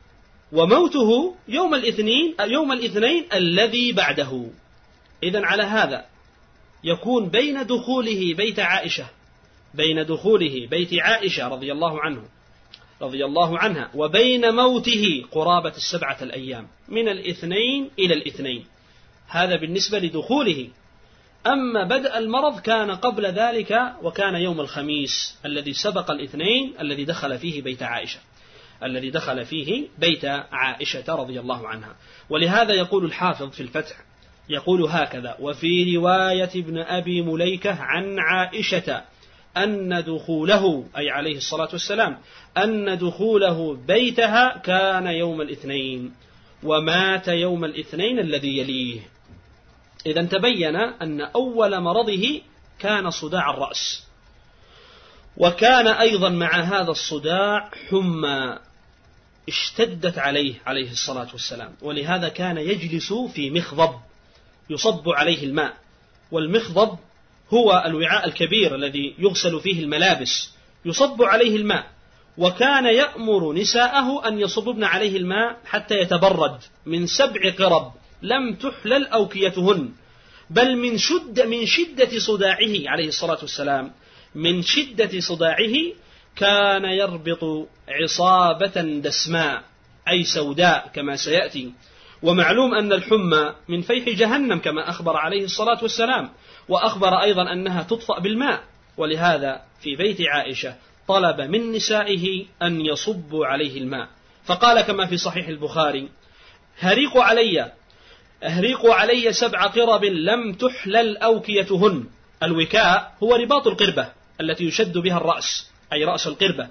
وموته يوم الاثنين يوم الاثنين الذي بعده. إذن على هذا يكون بين دخوله بيت عائشة بين دخوله بيت عائشة رضي الله عنه رضي الله عنها وبين موته قرابة السبعة الأيام، من الاثنين إلى الاثنين. هذا بالنسبة لدخوله. أما بدء المرض كان قبل ذلك، وكان يوم الخميس الذي سبق الاثنين الذي دخل فيه بيت عائشة الذي دخل فيه بيت عائشة رضي الله عنها. ولهذا يقول الحافظ في الفتح، يقول هكذا: وفي رواية ابن أبي مليكة عن عائشة أن دخوله، أي عليه الصلاة والسلام، أن دخوله بيتها كان يوم الاثنين، ومات يوم الاثنين الذي يليه. إذن تبين أن أول مرضه كان صداع الرأس، وكان أيضا مع هذا الصداع حمى اشتدت عليه عليه الصلاة والسلام، ولهذا كان يجلس في مخضب يصب عليه الماء. والمخضب هو الوعاء الكبير الذي يغسل فيه الملابس، يصب عليه الماء، وكان يأمر نساءه أن يصببن عليه الماء حتى يتبرد من سبع قرب لم تحلل أوكيتهن، بل من شدة من شدة صداعه عليه الصلاة والسلام من شدة صداعه كان يربط عصابة دسماء أي سوداء كما سيأتي. ومعلوم أن الحمى من فيح جهنم كما أخبر عليه الصلاة والسلام، وأخبر أيضا أنها تطفأ بالماء. ولهذا في بيت عائشة طلب من نسائه أن يصبوا عليه الماء، فقال كما في صحيح البخاري: هريقوا علي أهريقوا علي سبع قرب لم تحلل أوكيتهن. الوكاء هو رباط القربة التي يشد بها الرأس، أي رأس القربة.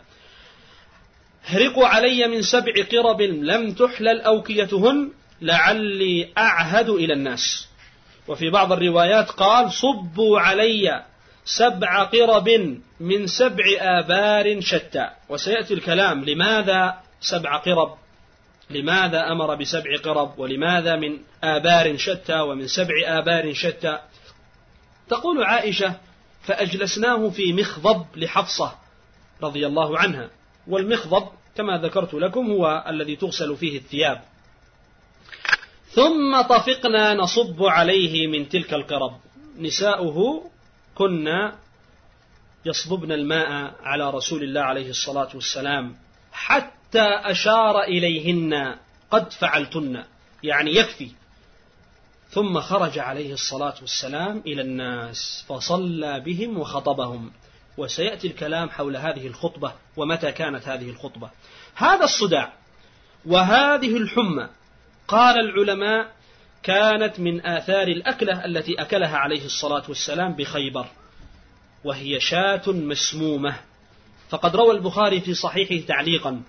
هرقوا علي من سبع قرب لم تحلل أوكيتهن لعلي أعهد إلى الناس. وفي بعض الروايات قال: صبوا علي سبع قرب من سبع آبار شتى. وسيأتي الكلام لماذا سبع قرب، لماذا أمر بسبع قرب، ولماذا من آبار شتى ومن سبع آبار شتى. تقول عائشة: فأجلسناه في مخضب لحفصة رضي الله عنها. والمخضب كما ذكرت لكم هو الذي تغسل فيه الثياب. ثم طفقنا نصب عليه من تلك القرب. نساؤه كنا يصببن الماء على رسول الله عليه الصلاة والسلام حتى أشار إليهن: قد فعلتن، يعني يكفي. ثم خرج عليه الصلاة والسلام إلى الناس فصلى بهم وخطبهم. وسيأتي الكلام حول هذه الخطبة ومتى كانت هذه الخطبة. هذا الصداع وهذه الحمى قال العلماء كانت من آثار الأكلة التي أكلها عليه الصلاة والسلام بخيبر، وهي شاة مسمومة فقد روى البخاري في صحيحه تعليقا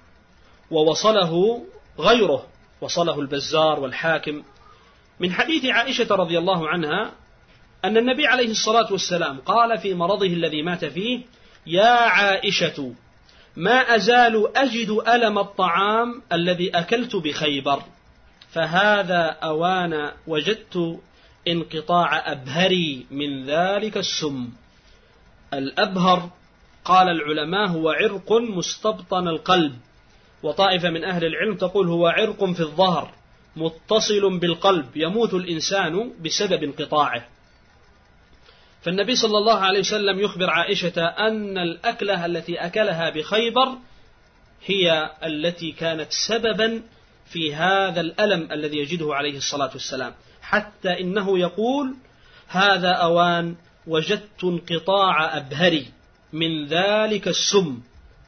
ووصله غيره، وصله البزار والحاكم من حديث عائشة رضي الله عنها أن النبي عليه الصلاة والسلام قال في مرضه الذي مات فيه: يا عائشة ما أزال أجد ألم الطعام الذي أكلت بخيبر، فهذا أوان وجدت انقطاع أبهري من ذلك السم. الأبهر قال العلماء هو عرق مستبطن القلب، وطائفة من أهل العلم تقول هو عرق في الظهر متصل بالقلب يموت الإنسان بسبب انقطاعه. فالنبي صلى الله عليه وسلم يخبر عائشة أن الأكلة التي أكلها بخيبر هي التي كانت سببا في هذا الألم الذي يجده عليه الصلاة والسلام، حتى إنه يقول: هذا أوان وجدت انقطاع أبهري من ذلك السم.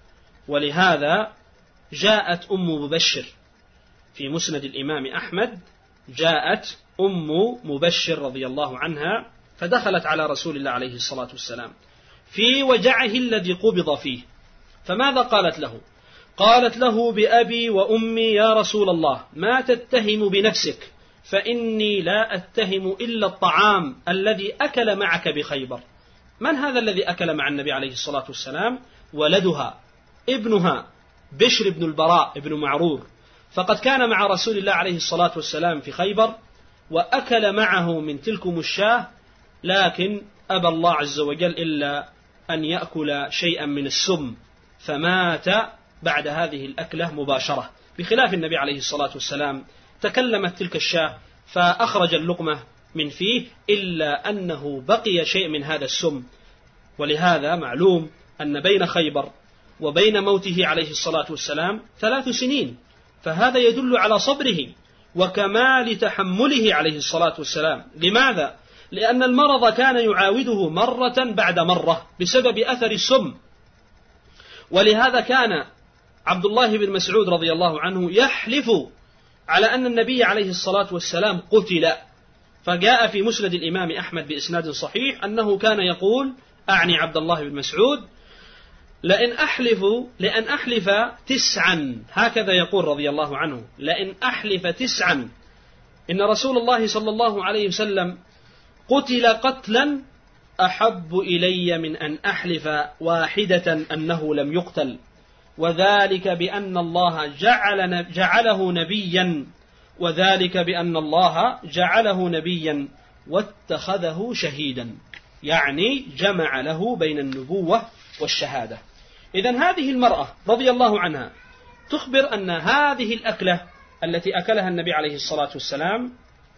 ولهذا جاءت أم مبشر في مسند الإمام أحمد، جاءت أم مبشر رضي الله عنها فدخلت على رسول الله عليه الصلاة والسلام في وجعه الذي قبض فيه، فماذا قالت له؟ قالت له: بأبي وأمي يا رسول الله ما تتهم بنفسك، فإني لا أتهم إلا الطعام الذي أكل معك بخيبر. من هذا الذي أكل مع النبي عليه الصلاة والسلام؟ ولدها ابنها بشر بن البراء بن معرور، فقد كان مع رسول الله عليه الصلاة والسلام في خيبر وأكل معه من تلكم الشاه، لكن أبى الله عز وجل إلا أن يأكل شيئا من السم، فمات بعد هذه الأكلة مباشرة، بخلاف النبي عليه الصلاة والسلام تكلمت تلك الشاه فأخرج اللقمة من فيه إلا أنه بقي شيء من هذا السم. ولهذا معلوم أن بين خيبر وبين موته عليه الصلاة والسلام ثلاث سنين، فهذا يدل على صبره وكمال تحمله عليه الصلاة والسلام. لماذا؟ لأن المرض كان يعاوده مرة بعد مرة بسبب أثر السم. ولهذا كان عبد الله بن مسعود رضي الله عنه يحلف على أن النبي عليه الصلاة والسلام قتل، فجاء في مسند الإمام أحمد بإسناد صحيح أنه كان يقول، أعني عبد الله بن مسعود: لأن أحلف لأن أحلف تسعا، هكذا يقول رضي الله عنه، لأن أحلف تسعا إن رسول الله صلى الله عليه وسلم قتل قتلا أحب إلي من أن أحلف واحدة أنه لم يقتل، وذلك بأن الله جعل جعله نبيا وذلك بأن الله جعله نبيا واتخذه شهيدا، يعني جمع له بين النبوة والشهادة. إذن هذه المرأة رضي الله عنها تخبر أن هذه الأكلة التي أكلها النبي عليه الصلاة والسلام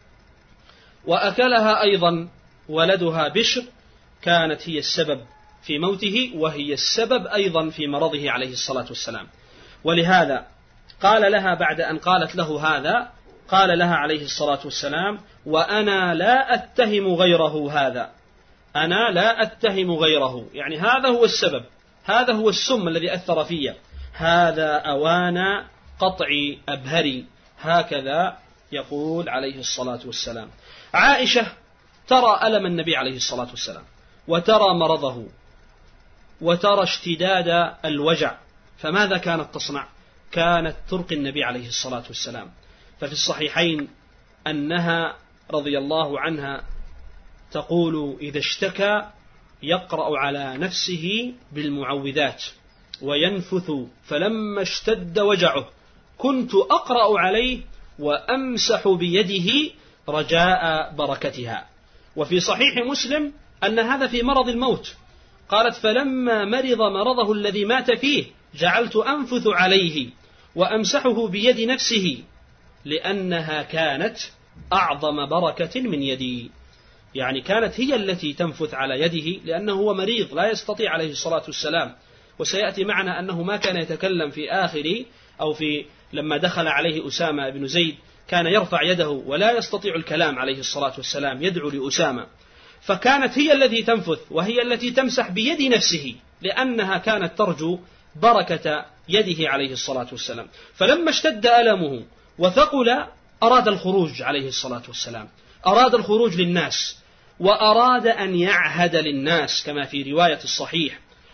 وأكلها أيضا ولدها بشر كانت هي السبب في موته، وهي السبب أيضا في مرضه عليه الصلاة والسلام. ولهذا قال لها بعد أن قالت له هذا، قال لها عليه الصلاة والسلام: وأنا لا أتهم غيره هذا، أنا لا أتهم غيره، يعني هذا هو السبب، هذا هو السم الذي أثر فيه، هذا أوان قطع أبهري، هكذا يقول عليه الصلاة والسلام. عائشة ترى ألم النبي عليه الصلاة والسلام وترى مرضه وترى اشتداد الوجع، فماذا كانت تصنع؟ كانت ترقي النبي عليه الصلاة والسلام. ففي الصحيحين أنها رضي الله عنها تقول: إذا اشتكى يقرأ على نفسه بالمعوذات وينفث، فلما اشتد وجعه كنت أقرأ عليه وأمسح بيده رجاء بركتها. وفي صحيح مسلم أن هذا في مرض الموت، قالت: فلما مرض مرضه الذي مات فيه جعلت أنفث عليه وأمسحه بيد نفسه لأنها كانت أعظم بركة من يدي، يعني كانت هي التي تنفث على يده لأنه هو مريض لا يستطيع عليه الصلاة والسلام. وسيأتي معنا أنه ما كان يتكلم في آخر أو في لما دخل عليه أسامة بن زيد كان يرفع يده ولا يستطيع الكلام عليه الصلاة والسلام، يدعو لأسامة، فكانت هي التي تنفث وهي التي تمسح بيد نفسه لأنها كانت ترجو بركة يده عليه الصلاة والسلام. فلما اشتد ألمه وثقل أراد الخروج عليه الصلاة والسلام، أراد الخروج للناس وأراد أن يعهد للناس كما في رواية الصحيح،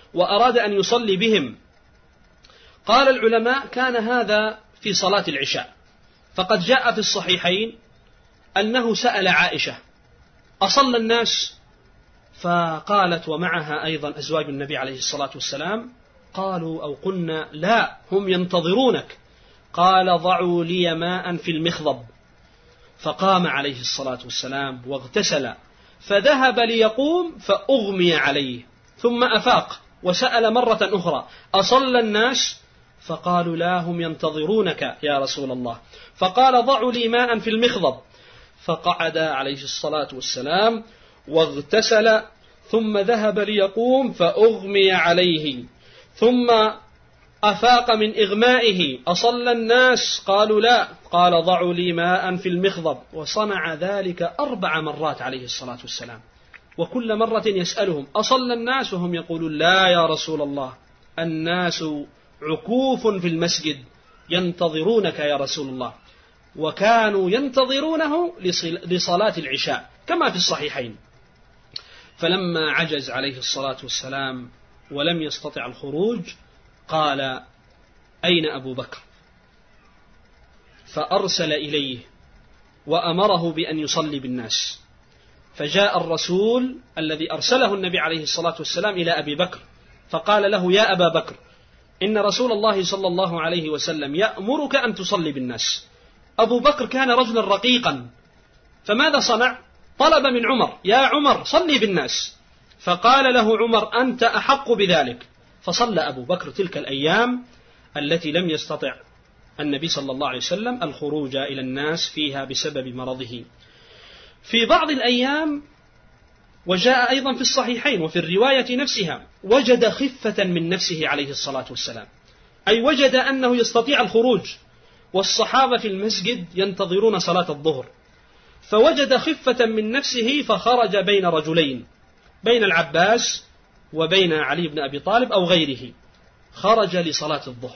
وأراد أن يصلي بهم. قال العلماء كان هذا في صلاة العشاء، فقد جاء في الصحيحين أنه سأل عائشة أصلى الناس؟ فقالت ومعها أيضا أزواج النبي عليه الصلاة والسلام، قالوا أو قلنا لا هم ينتظرونك. قال ضعوا لي ماء في المخضب، فقام عليه الصلاة والسلام واغتسل، فذهب ليقوم فأغمي عليه، ثم أفاق وسأل مرة أخرى أصلى الناس؟ فقالوا لا هم ينتظرونك يا رسول الله. فقال ضعوا لي ماء في المخضب، فقعد عليه الصلاة والسلام واغتسل، ثم ذهب ليقوم فأغمي عليه، ثم أفاق من إغمائه أصلى الناس؟ قالوا لا. قال ضعوا لي ماء في المخضب، وصنع ذلك أربع مرات عليه الصلاة والسلام، وكل مرة يسألهم أصلى الناس؟ وهم يقولون لا يا رسول الله، الناس عكوف في المسجد ينتظرونك يا رسول الله. وكانوا ينتظرونه لصلاة العشاء كما في الصحيحين. فلما عجز عليه الصلاة والسلام ولم يستطع الخروج قال أين أبو بكر؟ فأرسل إليه وأمره بأن يصلي بالناس. فجاء الرسول الذي أرسله النبي عليه الصلاة والسلام إلى أبي بكر فقال له يا أبا بكر إن رسول الله صلى الله عليه وسلم يأمرك أن تصلي بالناس. أبو بكر كان رجلا رقيقا، فماذا صنع؟ طلب من عمر يا عمر صلي بالناس، فقال له عمر أنت أحق بذلك. فصلى أبو بكر تلك الأيام التي لم يستطع النبي صلى الله عليه وسلم الخروج إلى الناس فيها بسبب مرضه. في بعض الأيام وجاء أيضا في الصحيحين وفي الرواية نفسها وجد خفة من نفسه عليه الصلاة والسلام، أي وجد أنه يستطيع الخروج والصحابة في المسجد ينتظرون صلاة الظهر، فوجد خفة من نفسه فخرج بين رجلين، بين العباس وبين علي بن أبي طالب أو غيره، خرج لصلاة الظهر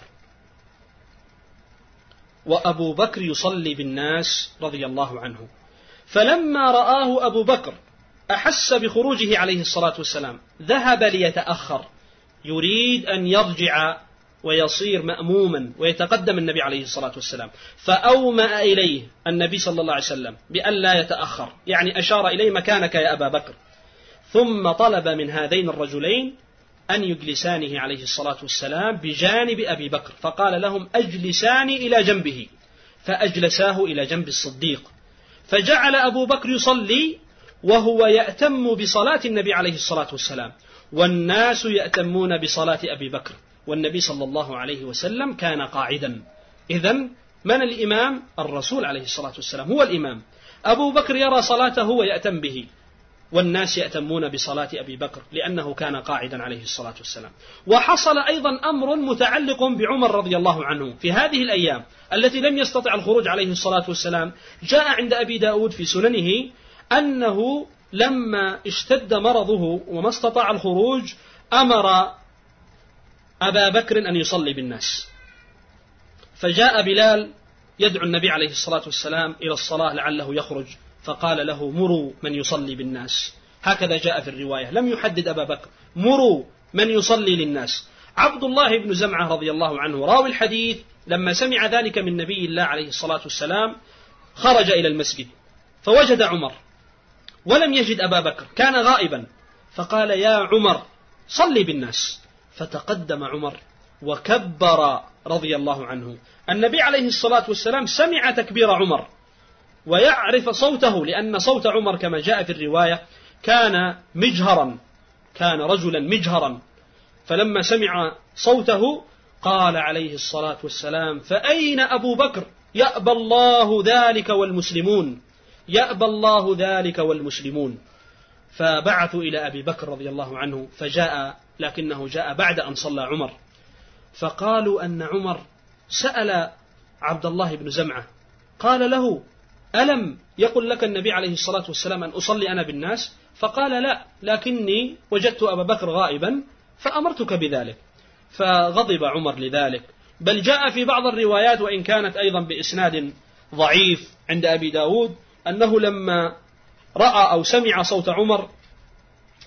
وأبو بكر يصلي بالناس رضي الله عنه. فلما رآه أبو بكر أحس بخروجه عليه الصلاة والسلام، ذهب ليتأخر يريد أن يرجع ويصير مأموما ويتقدم النبي عليه الصلاة والسلام، فأومأ إليه النبي صلى الله عليه وسلم بأن لا يتأخر، يعني أشار إليه مكانك يا أبا بكر، ثم طلب من هذين الرجلين أن يجلسانه عليه الصلاة والسلام بجانب أبي بكر، فقال لهم أجلساني إلى جنبه، فأجلساه إلى جنب الصديق، فجعل أبو بكر يصلي وهو يأتم بصلاة النبي عليه الصلاة والسلام، والناس يأتمون بصلاة أبي بكر، والنبي صلى الله عليه وسلم كان قاعدا. إذن من الإمام؟ الرسول عليه الصلاة والسلام هو الإمام، أبو بكر يرى صلاته ويأتم به، والناس يأتمون بصلاة أبي بكر لأنه كان قاعدا عليه الصلاة والسلام. وحصل أيضا أمر متعلق بعمر رضي الله عنه في هذه الأيام التي لم يستطع الخروج عليه الصلاة والسلام. جاء عند أبي داود في سننه أنه لما اشتد مرضه وما استطاع الخروج أمر أبا بكر أن يصلي بالناس، فجاء بلال يدعو النبي عليه الصلاة والسلام إلى الصلاة لعله يخرج، فقال له مروا من يصلي بالناس، هكذا جاء في الرواية، لم يحدد أبا بكر، مروا من يصلي للناس. عبد الله بن زمعة رضي الله عنه راوي الحديث لما سمع ذلك من نبي الله عليه الصلاة والسلام خرج إلى المسجد فوجد عمر ولم يجد أبا بكر، كان غائبا، فقال يا عمر صلي بالناس، فتقدم عمر وكبر رضي الله عنه. النبي عليه الصلاة والسلام سمع تكبير عمر ويعرف صوته، لأن صوت عمر كما جاء في الرواية كان مجهرا، كان رجلا مجهرا، فلما سمع صوته قال عليه الصلاة والسلام فأين أبو بكر؟ يأبى الله ذلك والمسلمون، يأبى الله ذلك والمسلمون. فبعثوا إلى أبي بكر رضي الله عنه فجاء، لكنه جاء بعد أن صلى عمر، فقالوا أن عمر سأل عبد الله بن زمعة قال له ألم يقل لك النبي عليه الصلاة والسلام أن أصلي أنا بالناس؟ فقال لا، لكني وجدت أبا بكر غائبا فأمرتك بذلك. فغضب عمر لذلك، بل جاء في بعض الروايات وإن كانت أيضا بإسناد ضعيف عند أبي داود أنه لما رأى أو سمع صوت عمر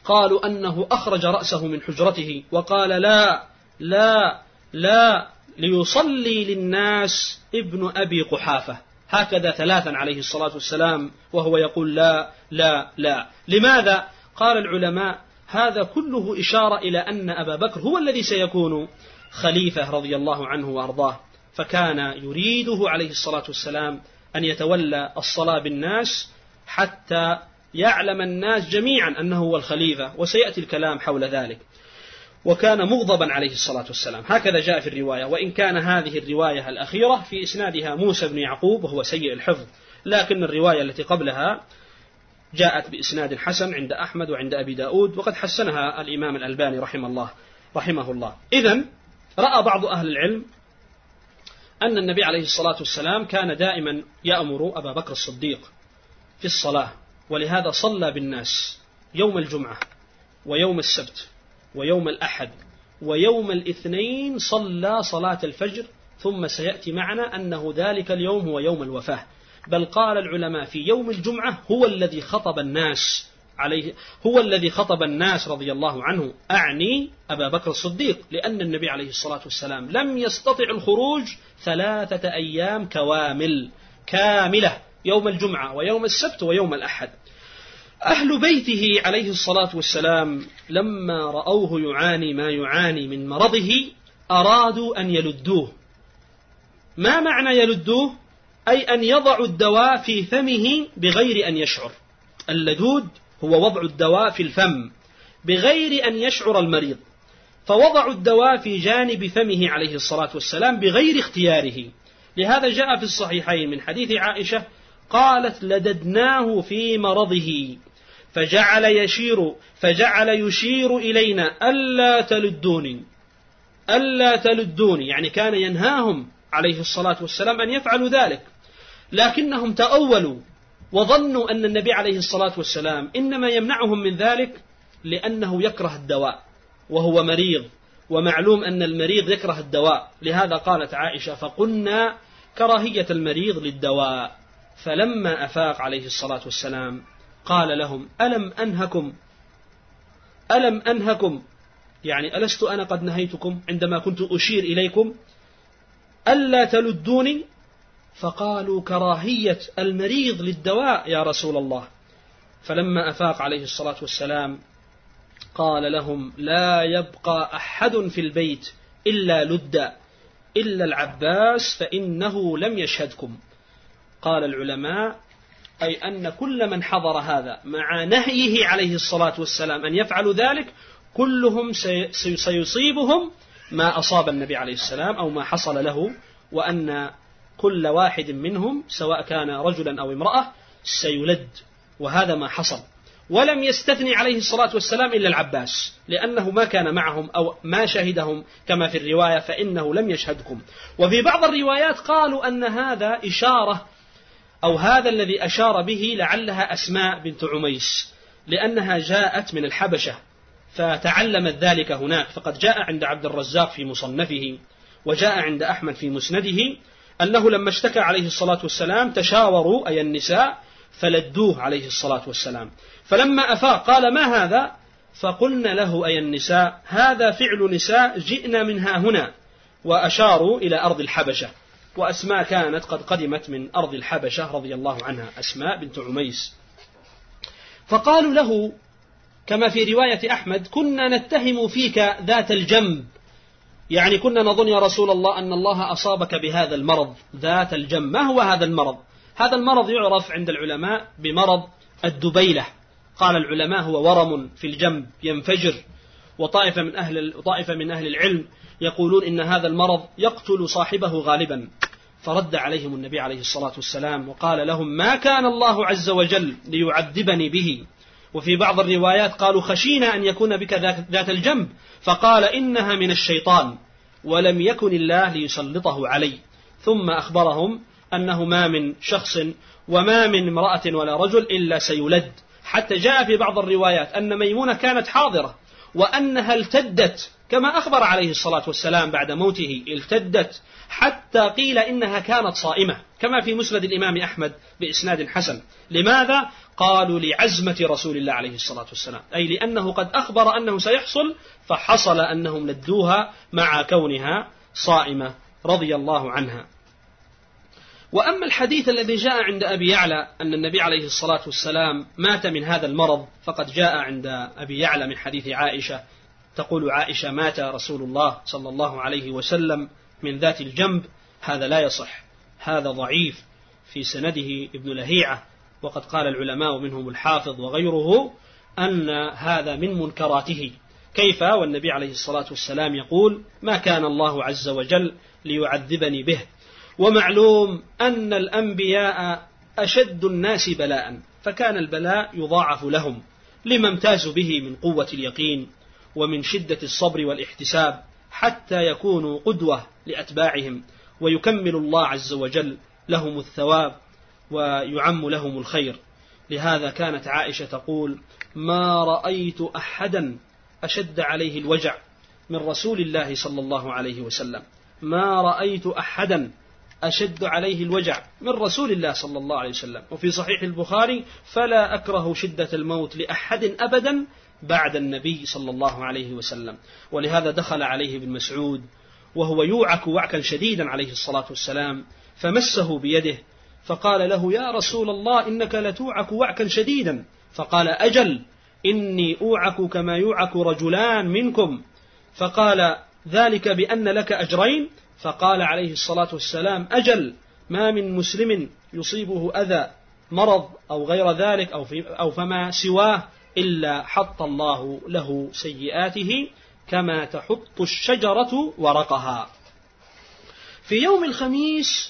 قالوا أنه أخرج رأسه من حجرته وقال لا لا لا ليصلي للناس ابن أبي قحافة، هكذا ثلاثا عليه الصلاة والسلام وهو يقول لا لا لا. لماذا؟ قال العلماء هذا كله إشارة إلى أن أبا بكر هو الذي سيكون خليفة رضي الله عنه وأرضاه، فكان يريده عليه الصلاة والسلام أن يتولى الصلاة بالناس حتى يعلم الناس جميعا أنه هو الخليفة، وسيأتي الكلام حول ذلك. وكان مغضبا عليه الصلاة والسلام، هكذا جاء في الرواية، وإن كان هذه الرواية الأخيرة في إسنادها موسى بن يعقوب وهو سيء الحفظ، لكن الرواية التي قبلها جاءت بإسناد حسن عند أحمد وعند أبي داود، وقد حسنها الإمام الألباني رحمه الله رحمه الله. إذن رأى بعض أهل العلم أن النبي عليه الصلاة والسلام كان دائما يأمر أبا بكر الصديق في الصلاة، ولهذا صلى بالناس يوم الجمعة ويوم السبت ويوم الأحد ويوم الاثنين صلى صلاة الفجر، ثم سيأتي معنا أنه ذلك اليوم هو يوم الوفاة. بل قال العلماء في يوم الجمعة هو الذي خطب الناس عليه، هو الذي خطب الناس رضي الله عنه، أعني أبا بكر الصديق، لأن النبي عليه الصلاة والسلام لم يستطع الخروج ثلاثة أيام كوامل كاملة، يوم الجمعة ويوم السبت ويوم الأحد. أهل بيته عليه الصلاة والسلام لما رأوه يعاني ما يعاني من مرضه أرادوا أن يلدوه. ما معنى يلدوه؟ أي أن يضعوا الدواء في فمه بغير أن يشعر. اللدود هو وضع الدواء في الفم بغير أن يشعر المريض، فوضعوا الدواء في جانب فمه عليه الصلاة والسلام بغير اختياره. لهذا جاء في الصحيحين من حديث عائشة قالت لددناه في مرضه فجعل يشير فجعل يشير إلينا ألا تلدوني ألا تلدوني، يعني كان ينهاهم عليه الصلاة والسلام أن يفعلوا ذلك، لكنهم تأولوا وظنوا أن النبي عليه الصلاة والسلام إنما يمنعهم من ذلك لأنه يكره الدواء وهو مريض، ومعلوم أن المريض يكره الدواء. لهذا قالت عائشة فقلنا كراهية المريض للدواء. فلما أفاق عليه الصلاة والسلام قال لهم ألم أنهكم ألم أنهكم يعني ألست أنا قد نهيتكم عندما كنت أشير إليكم ألا تلدوني؟ فقالوا كراهية المريض للدواء يا رسول الله. فلما أفاق عليه الصلاة والسلام قال لهم لا يبقى أحد في البيت إلا لد إلا العباس فإنه لم يشهدكم. قال العلماء أي أن كل من حضر هذا مع نهيه عليه الصلاة والسلام أن يفعلوا ذلك كلهم سيصيبهم ما أصاب النبي عليه السلام أو ما حصل له، وأن كل واحد منهم سواء كان رجلا أو امرأة سيلد، وهذا ما حصل. ولم يستثني عليه الصلاة والسلام إلا العباس لأنه ما كان معهم أو ما شهدهم كما في الرواية فإنه لم يشهدكم. وفي بعض الروايات قالوا أن هذا إشارة أو هذا الذي أشار به لعلها أسماء بنت عميس، لأنها جاءت من الحبشة فتعلمت ذلك هناك. فقد جاء عند عبد الرزاق في مصنفه وجاء عند أحمد في مسنده أنه لما اشتكى عليه الصلاة والسلام تشاوروا أي النساء فلدوه عليه الصلاة والسلام. فلما أفاق قال ما هذا؟ فقلنا له أي النساء هذا فعل نساء جئنا منها هنا، وأشاروا إلى أرض الحبشة، وأسماء كانت قد قدمت من أرض الحبشة رضي الله عنها، أسماء بنت عميس. فقالوا له كما في رواية أحمد كنا نتهم فيك ذات الجنب، يعني كنا نظن يا رسول الله أن الله أصابك بهذا المرض ذات الجنب. ما هو هذا المرض؟ هذا المرض يعرف عند العلماء بمرض الدبيلة. قال العلماء هو ورم في الجنب ينفجر، وطائفة من أهل وطائفة من أهل العلم يقولون إن هذا المرض يقتل صاحبه غالبا. فرد عليهم النبي عليه الصلاة والسلام وقال لهم ما كان الله عز وجل ليعذبني به. وفي بعض الروايات قالوا خشينا أن يكون بك ذات الجنب، فقال إنها من الشيطان ولم يكن الله ليسلطه علي. ثم أخبرهم أنه ما من شخص وما من امرأة ولا رجل إلا سيلد، حتى جاء في بعض الروايات أن ميمونة كانت حاضرة وأنها التدت كما أخبر عليه الصلاة والسلام بعد موته التدت حتى قيل إنها كانت صائمة، كما في مسند الإمام أحمد بإسناد حسن. لماذا؟ قالوا لعزمة رسول الله عليه الصلاة والسلام، أي لأنه قد أخبر أنه سيحصل، فحصل أنهم لدوها مع كونها صائمة رضي الله عنها. وأما الحديث الذي جاء عند أبي يعلى أن النبي عليه الصلاة والسلام مات من هذا المرض، فقد جاء عند أبي يعلى من حديث عائشة، تقول عائشة: مات رسول الله صلى الله عليه وسلم من ذات الجنب. هذا لا يصح، هذا ضعيف، في سنده ابن لهيعة، وقد قال العلماء منهم الحافظ وغيره أن هذا من منكراته. كيف والنبي عليه الصلاة والسلام يقول: ما كان الله عز وجل ليعذبني به. ومعلوم أن الأنبياء أشد الناس بلاء، فكان البلاء يضاعف لهم لما امتازوا به من قوة اليقين ومن شدة الصبر والاحتساب، حتى يكونوا قدوة لأتباعهم، ويكمل الله عز وجل لهم الثواب ويعم لهم الخير. لهذا كانت عائشة تقول: ما رأيت أحدا أشد عليه الوجع من رسول الله صلى الله عليه وسلم، ما رأيت أحدا أشد عليه الوجع من رسول الله صلى الله عليه وسلم. وفي صحيح البخاري: فلا أكره شدة الموت لأحد أبدا بعد النبي صلى الله عليه وسلم. ولهذا دخل عليه ابن مسعود وهو يوعك وعكا شديدا عليه الصلاة والسلام، فمسه بيده فقال له: يا رسول الله، إنك لتوعك وعكا شديدا. فقال: أجل، إني أوعك كما يوعك رجلان منكم. فقال: ذلك بأن لك أجرين؟ فقال عليه الصلاة والسلام: أجل، ما من مسلم يصيبه أذى مرض أو غير ذلك أو, في أو فما سواه إلا حط الله له سيئاته كما تحط الشجرة ورقها. في يوم الخميس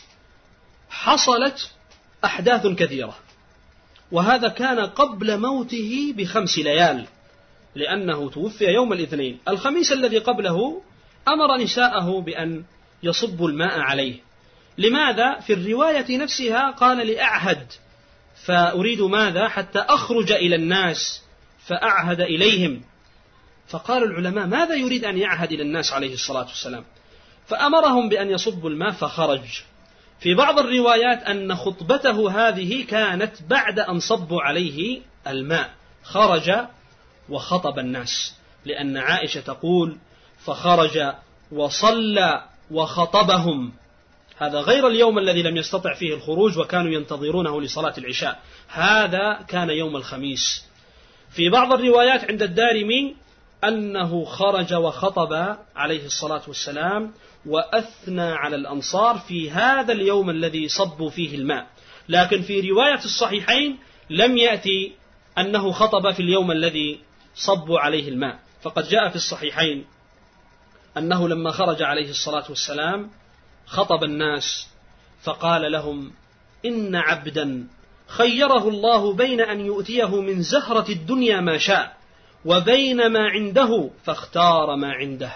حصلت أحداث كثيرة، وهذا كان قبل موته بخمس ليال، لأنه توفي يوم الاثنين. الخميس الذي قبله أمر نساءه بأن يصبوا الماء عليه. لماذا؟ في الرواية نفسها قال: لأعهد، فأريد ماذا؟ حتى أخرج إلى الناس فأعهد إليهم. فقال العلماء: ماذا يريد أن يعهد إلى الناس عليه الصلاة والسلام؟ فأمرهم بأن يصبوا الماء فخرج. في بعض الروايات أن خطبته هذه كانت بعد أن صبوا عليه الماء، خرج وخطب الناس، لأن عائشة تقول: فخرج وصلى وخطبهم. هذا غير اليوم الذي لم يستطع فيه الخروج وكانوا ينتظرونه لصلاة العشاء، هذا كان يوم الخميس. في بعض الروايات عند الدارمي أنه خرج وخطب عليه الصلاة والسلام وأثنى على الأنصار في هذا اليوم الذي صبوا فيه الماء. لكن في رواية الصحيحين لم يأتي أنه خطب في اليوم الذي صبوا عليه الماء. فقد جاء في الصحيحين أنه لما خرج عليه الصلاة والسلام خطب الناس فقال لهم: إن عبدا خيره الله بين أن يؤتيه من زهرة الدنيا ما شاء وبين ما عنده فاختار ما عنده.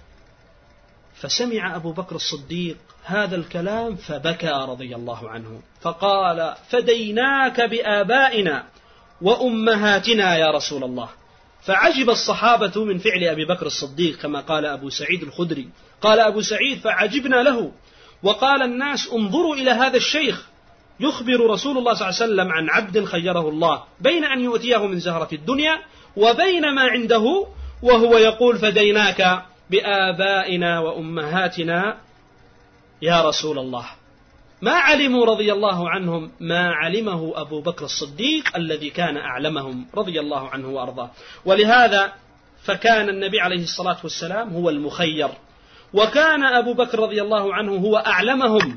فسمع أبو بكر الصديق هذا الكلام فبكى رضي الله عنه، فقال: فديناك بآبائنا وأمهاتنا يا رسول الله. فعجب الصحابة من فعل أبي بكر الصديق، كما قال أبو سعيد الخدري، قال أبو سعيد: فعجبنا له. وقال الناس: انظروا إلى هذا الشيخ يخبر رسول الله صلى الله عليه وسلم عن عبد خيره الله بين أن يؤتيه من زهرة الدنيا وبين ما عنده، وهو يقول: فديناك بآبائنا وأمهاتنا يا رسول الله. ما علموا رضي الله عنهم ما علمه أبو بكر الصديق الذي كان أعلمهم رضي الله عنه وأرضاه. ولهذا فكان النبي عليه الصلاة والسلام هو المخير، وكان أبو بكر رضي الله عنه هو أعلمهم.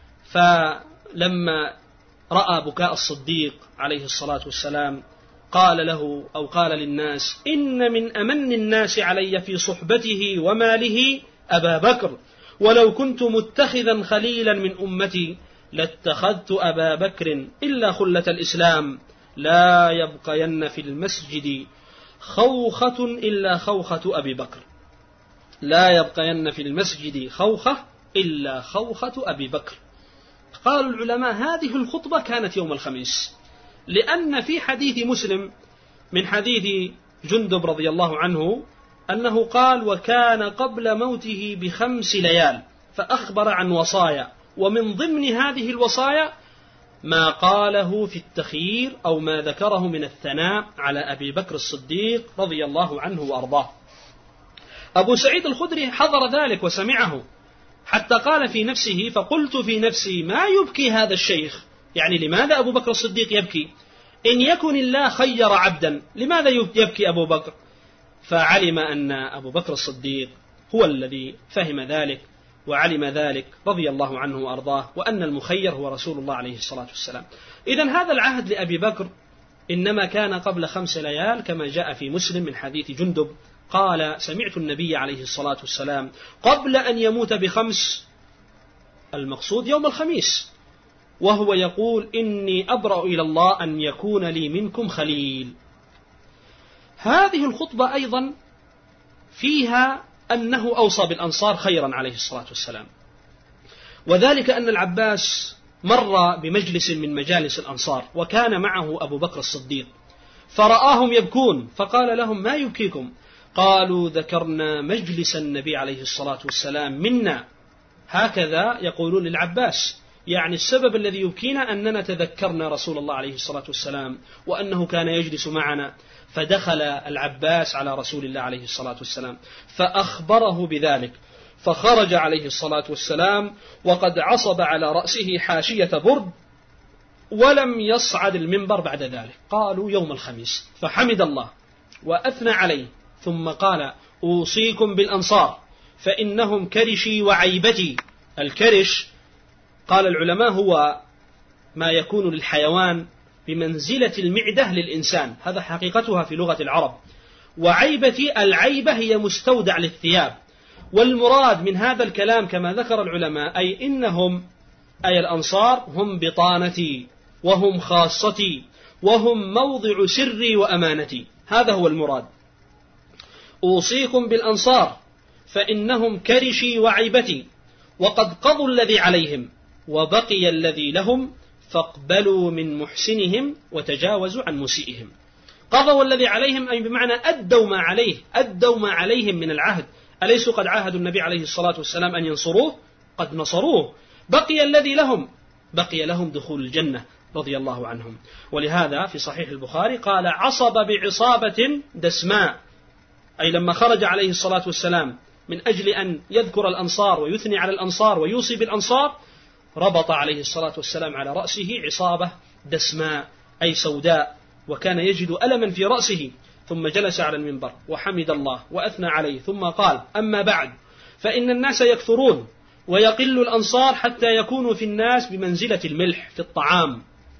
فلما رأى بكاء الصديق عليه الصلاة والسلام قال له أو قال للناس: إن من أمن الناس علي في صحبته وماله أبا بكر، ولو كنت متخذا خليلا من أمتي لاتخذت أبا بكر إلا خلة الإسلام، لا يبقين في المسجد خوخة إلا خوخة أبي بكر، لا يبقين في المسجد خوخة إلا خوخة أبي بكر. قالوا العلماء: هذه الخطبة كانت يوم الخميس، لأن في حديث مسلم من حديث جندب رضي الله عنه أنه قال: وكان قبل موته بخمس ليال، فأخبر عن وصايا، ومن ضمن هذه الوصايا ما قاله في التخيير أو ما ذكره من الثناء على أبي بكر الصديق رضي الله عنه وأرضاه. أبو سعيد الخدري حضر ذلك وسمعه، حتى قال في نفسه: فقلت في نفسي ما يبكي هذا الشيخ، يعني لماذا أبو بكر الصديق يبكي؟ إن يكن الله خير عبدا لماذا يبكي أبو بكر؟ فعلم أن أبو بكر الصديق هو الذي فهم ذلك وعلم ذلك رضي الله عنه وأرضاه، وأن المخير هو رسول الله عليه الصلاة والسلام. إذن هذا العهد لأبي بكر إنما كان قبل خمس ليال، كما جاء في مسلم من حديث جندب قال: سمعت النبي عليه الصلاة والسلام قبل أن يموت بخمس، المقصود يوم الخميس، وهو يقول: إني أبرأ إلى الله أن يكون لي منكم خليل. هذه الخطبة أيضا فيها أنه أوصى بالأنصار خيرا عليه الصلاة والسلام، وذلك أن العباس مر بمجلس من مجالس الأنصار وكان معه أبو بكر الصديق، فرآهم يبكون فقال لهم: ما يبكيكم؟ قالوا: ذكرنا مجلس النبي عليه الصلاة والسلام منا. هكذا يقولون للعباس، يعني السبب الذي يبكينا أننا تذكرنا رسول الله عليه الصلاة والسلام وأنه كان يجلس معنا. فدخل العباس على رسول الله عليه الصلاة والسلام فأخبره بذلك، فخرج عليه الصلاة والسلام وقد عصب على رأسه حاشية برد، ولم يصعد المنبر بعد ذلك. قالوا: يوم الخميس، فحمد الله وأثنى عليه، ثم قال: أوصيكم بالأنصار فإنهم كرشي وعيبتي. الكرش قال العلماء هو ما يكون للحيوان بمنزلة المعدة للإنسان، هذا حقيقتها في لغة العرب. وعيبتي، العيبة هي مستودع للثياب. والمراد من هذا الكلام كما ذكر العلماء أي إنهم أي الأنصار هم بطانتي وهم خاصتي وهم موضع سري وأمانتي، هذا هو المراد. أوصيكم بالأنصار فإنهم كرشي وعيبتي، وقد قضوا الذي عليهم وبقي الذي لهم، فاقبلوا من محسنهم وتجاوزوا عن مسيئهم. قضوا الذي عليهم أي بمعنى أدوا ما عليه، أدوا ما عليهم من العهد. أليسوا قد عاهدوا النبي عليه الصلاة والسلام أن ينصروه؟ قد نصروه. بقي الذي لهم، بقي لهم دخول الجنة رضي الله عنهم. ولهذا في صحيح البخاري قال: عصب بعصابة دسماء، أي لما خرج عليه الصلاة والسلام من أجل أن يذكر الأنصار ويثني على الأنصار ويوصي بالأنصار، ربط عليه الصلاة والسلام على رأسه عصابة دسماء أي سوداء، وكان يجد ألما في رأسه، ثم جلس على المنبر وحمد الله وأثنى عليه، ثم قال: أما بعد، فإن الناس يكثرون ويقل الأنصار حتى يكونوا في الناس بمنزلة الملح في الطعام،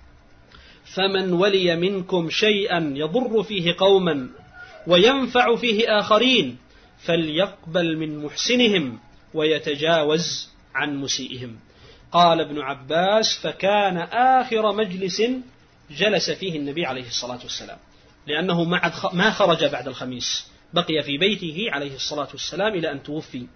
فمن ولي منكم شيئا يضر فيه قوما وينفع فيه آخرين فليقبل من محسنهم ويتجاوز عن مسيئهم. قال ابن عباس: فكان آخر مجلس جلس فيه النبي عليه الصلاة والسلام، لأنه ما خرج بعد الخميس، بقي في بيته عليه الصلاة والسلام إلى أن توفي.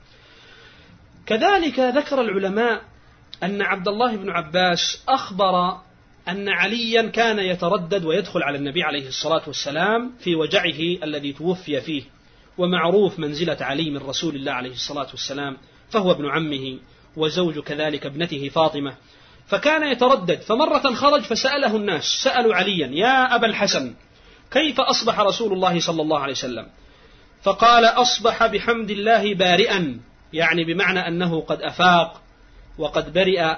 كذلك ذكر العلماء أن عبد الله بن عباس أخبر أن عليا كان يتردد ويدخل على النبي عليه الصلاة والسلام في وجعه الذي توفي فيه، ومعروف منزلة علي من رسول الله عليه الصلاة والسلام، فهو ابن عمه وزوج كذلك ابنته فاطمة، فكان يتردد. فمرة خرج فسأله الناس، سألوا عليا: يا أبا الحسن، كيف أصبح رسول الله صلى الله عليه وسلم؟ فقال: أصبح بحمد الله بارئا، يعني بمعنى أنه قد أفاق وقد برئ.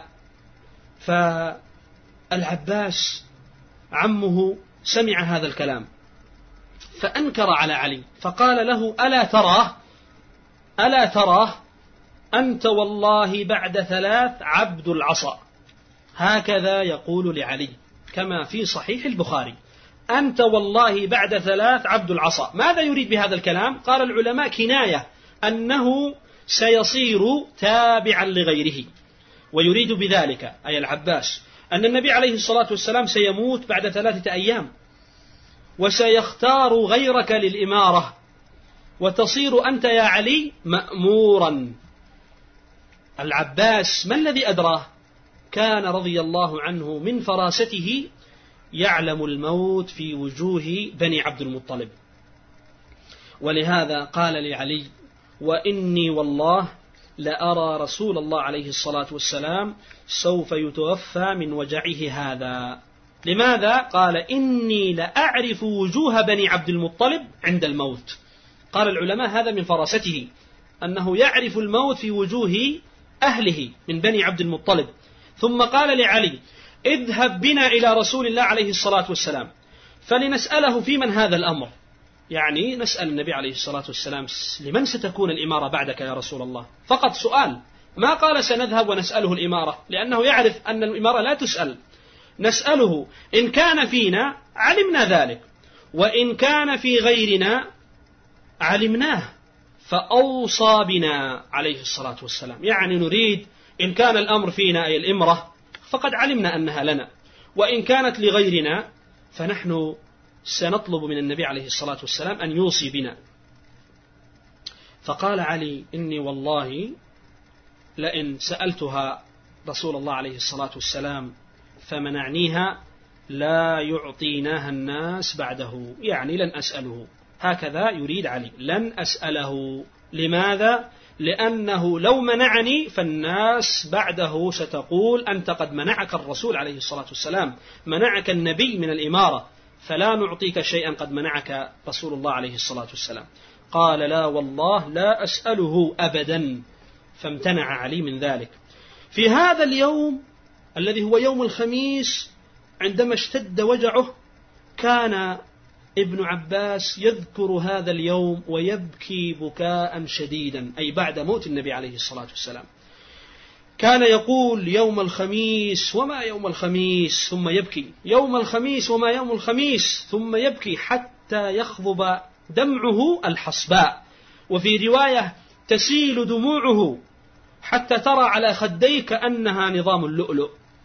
فالعباس عمه سمع هذا الكلام فأنكر على علي، فقال له: ألا تراه ألا تراه أنت والله بعد ثلاث عبد العصا. هكذا يقول لعلي كما في صحيح البخاري: أنت والله بعد ثلاث عبد العصا. ماذا يريد بهذا الكلام؟ قال العلماء: كناية أنه سيصير تابعا لغيره، ويريد بذلك أي العباس أن النبي عليه الصلاة والسلام سيموت بعد ثلاثة أيام، وسيختار غيرك للإمارة، وتصير أنت يا علي مأمورا. العباس ما الذي أدراه؟ كان رضي الله عنه من فراسته يعلم الموت في وجوه بني عبد المطلب، ولهذا قال لعلي: وإني والله لأرى رسول الله عليه الصلاة والسلام سوف يتوفى من وجعه هذا. لماذا؟ قال: إني لأعرف وجوه بني عبد المطلب عند الموت. قال العلماء هذا من فراسته، أنه يعرف الموت في وجوه أهله من بني عبد المطلب. ثم قال لعلي: اذهب بنا إلى رسول الله عليه الصلاة والسلام فلنسأله في من هذا الأمر، يعني نسأل النبي عليه الصلاة والسلام: لمن ستكون الإمارة بعدك يا رسول الله؟ فقط سؤال، ما قال سنذهب ونسأله الإمارة، لأنه يعرف أن الإمارة لا تسأل. نسأله إن كان فينا علمنا ذلك، وإن كان في غيرنا علمناه. فأوصى بنا عليه الصلاة والسلام، يعني نريد إن كان الأمر فينا أي الإمرة فقد علمنا أنها لنا، وإن كانت لغيرنا فنحن سنطلب من النبي عليه الصلاة والسلام أن يوصي بنا. فقال علي: إني والله لئن سألتها رسول الله عليه الصلاة والسلام فمنعنيها لا يعطيناها الناس بعده، يعني لن أسأله. هكذا يريد علي، لن أسأله. لماذا؟ لأنه لو منعني فالناس بعده ستقول: أنت قد منعك الرسول عليه الصلاة والسلام، منعك النبي من الإمارة، فلا نعطيك شيئا قد منعك رسول الله عليه الصلاة والسلام. قال: لا والله لا أسأله أبدا. فامتنع علي من ذلك. في هذا اليوم الذي هو يوم الخميس، عندما اشتد وجعه، كان ابن عباس يذكر هذا اليوم ويبكي بكاء شديدا، أي بعد موت النبي عليه الصلاة والسلام. كان يقول: يوم الخميس وما يوم الخميس، ثم يبكي، يوم الخميس وما يوم الخميس، ثم يبكي حتى يخضب دمعه الحصباء. وفي رواية: تسيل دموعه حتى ترى على خديه كأنها نظام اللؤلؤ.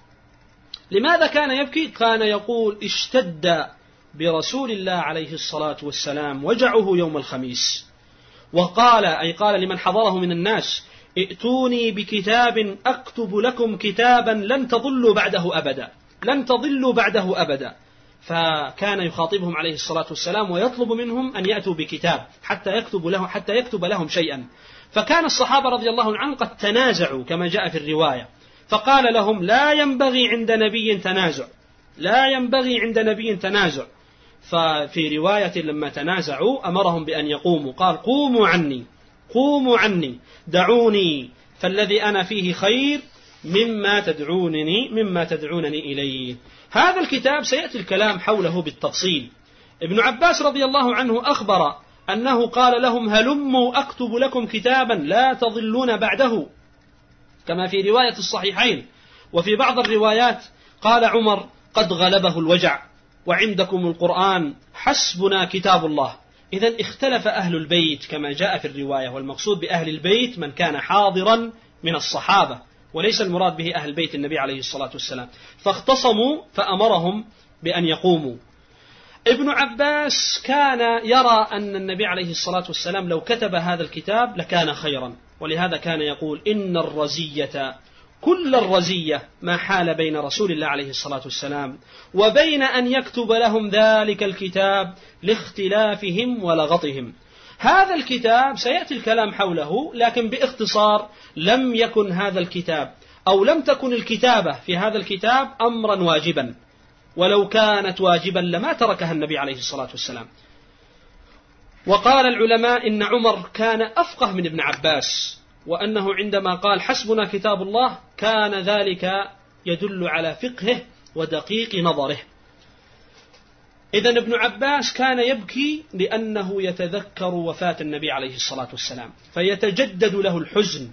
لماذا كان يبكي؟ كان يقول: اشتد برسول الله عليه الصلاة والسلام وجعه يوم الخميس. وقال، أي قال لمن حضره من الناس: ائتوني بكتاب أكتب لكم كتابا لن تضلوا بعده أبدا، لن تضلوا بعده أبدا. فكان يخاطبهم عليه الصلاة والسلام ويطلب منهم أن يأتوا بكتاب حتى يكتب لهم حتى يكتب لهم شيئا. فكان الصحابة رضي الله عنهم قد تنازعوا كما جاء في الرواية، فقال لهم: لا ينبغي عند نبي تنازع، لا ينبغي عند نبي تنازع. ففي رواية لما تنازعوا أمرهم بأن يقوموا، قال: قوموا عني، قوموا عني، دعوني فالذي أنا فيه خير مما تدعونني مما تدعونني إليه. هذا الكتاب سيأتي الكلام حوله بالتفصيل. ابن عباس رضي الله عنه أخبر أنه قال لهم: هلموا أكتب لكم كتابا لا تضلون بعده، كما في رواية الصحيحين. وفي بعض الروايات قال عمر: قد غلبه الوجع وعندكم القرآن، حسبنا كتاب الله. إذن اختلف أهل البيت كما جاء في الرواية، والمقصود بأهل البيت من كان حاضرا من الصحابة، وليس المراد به أهل بيت النبي عليه الصلاة والسلام. فاختصموا فأمرهم بأن يقوموا. ابن عباس كان يرى أن النبي عليه الصلاة والسلام لو كتب هذا الكتاب لكان خيرا، ولهذا كان يقول: إن الرزية كل الرزية ما حال بين رسول الله عليه الصلاة والسلام وبين أن يكتب لهم ذلك الكتاب لاختلافهم ولغطهم. هذا الكتاب سيأتي الكلام حوله، لكن باختصار: لم يكن هذا الكتاب أو لم تكن الكتابة في هذا الكتاب أمرا واجبا، ولو كانت واجبا لما تركها النبي عليه الصلاة والسلام. وقال العلماء إن عمر كان أفقه من ابن عباس، وأنه عندما قال حسبنا كتاب الله كان ذلك يدل على فقهه ودقيق نظره. إذن ابن عباس كان يبكي لأنه يتذكر وفاة النبي عليه الصلاة والسلام، فيتجدد له الحزن،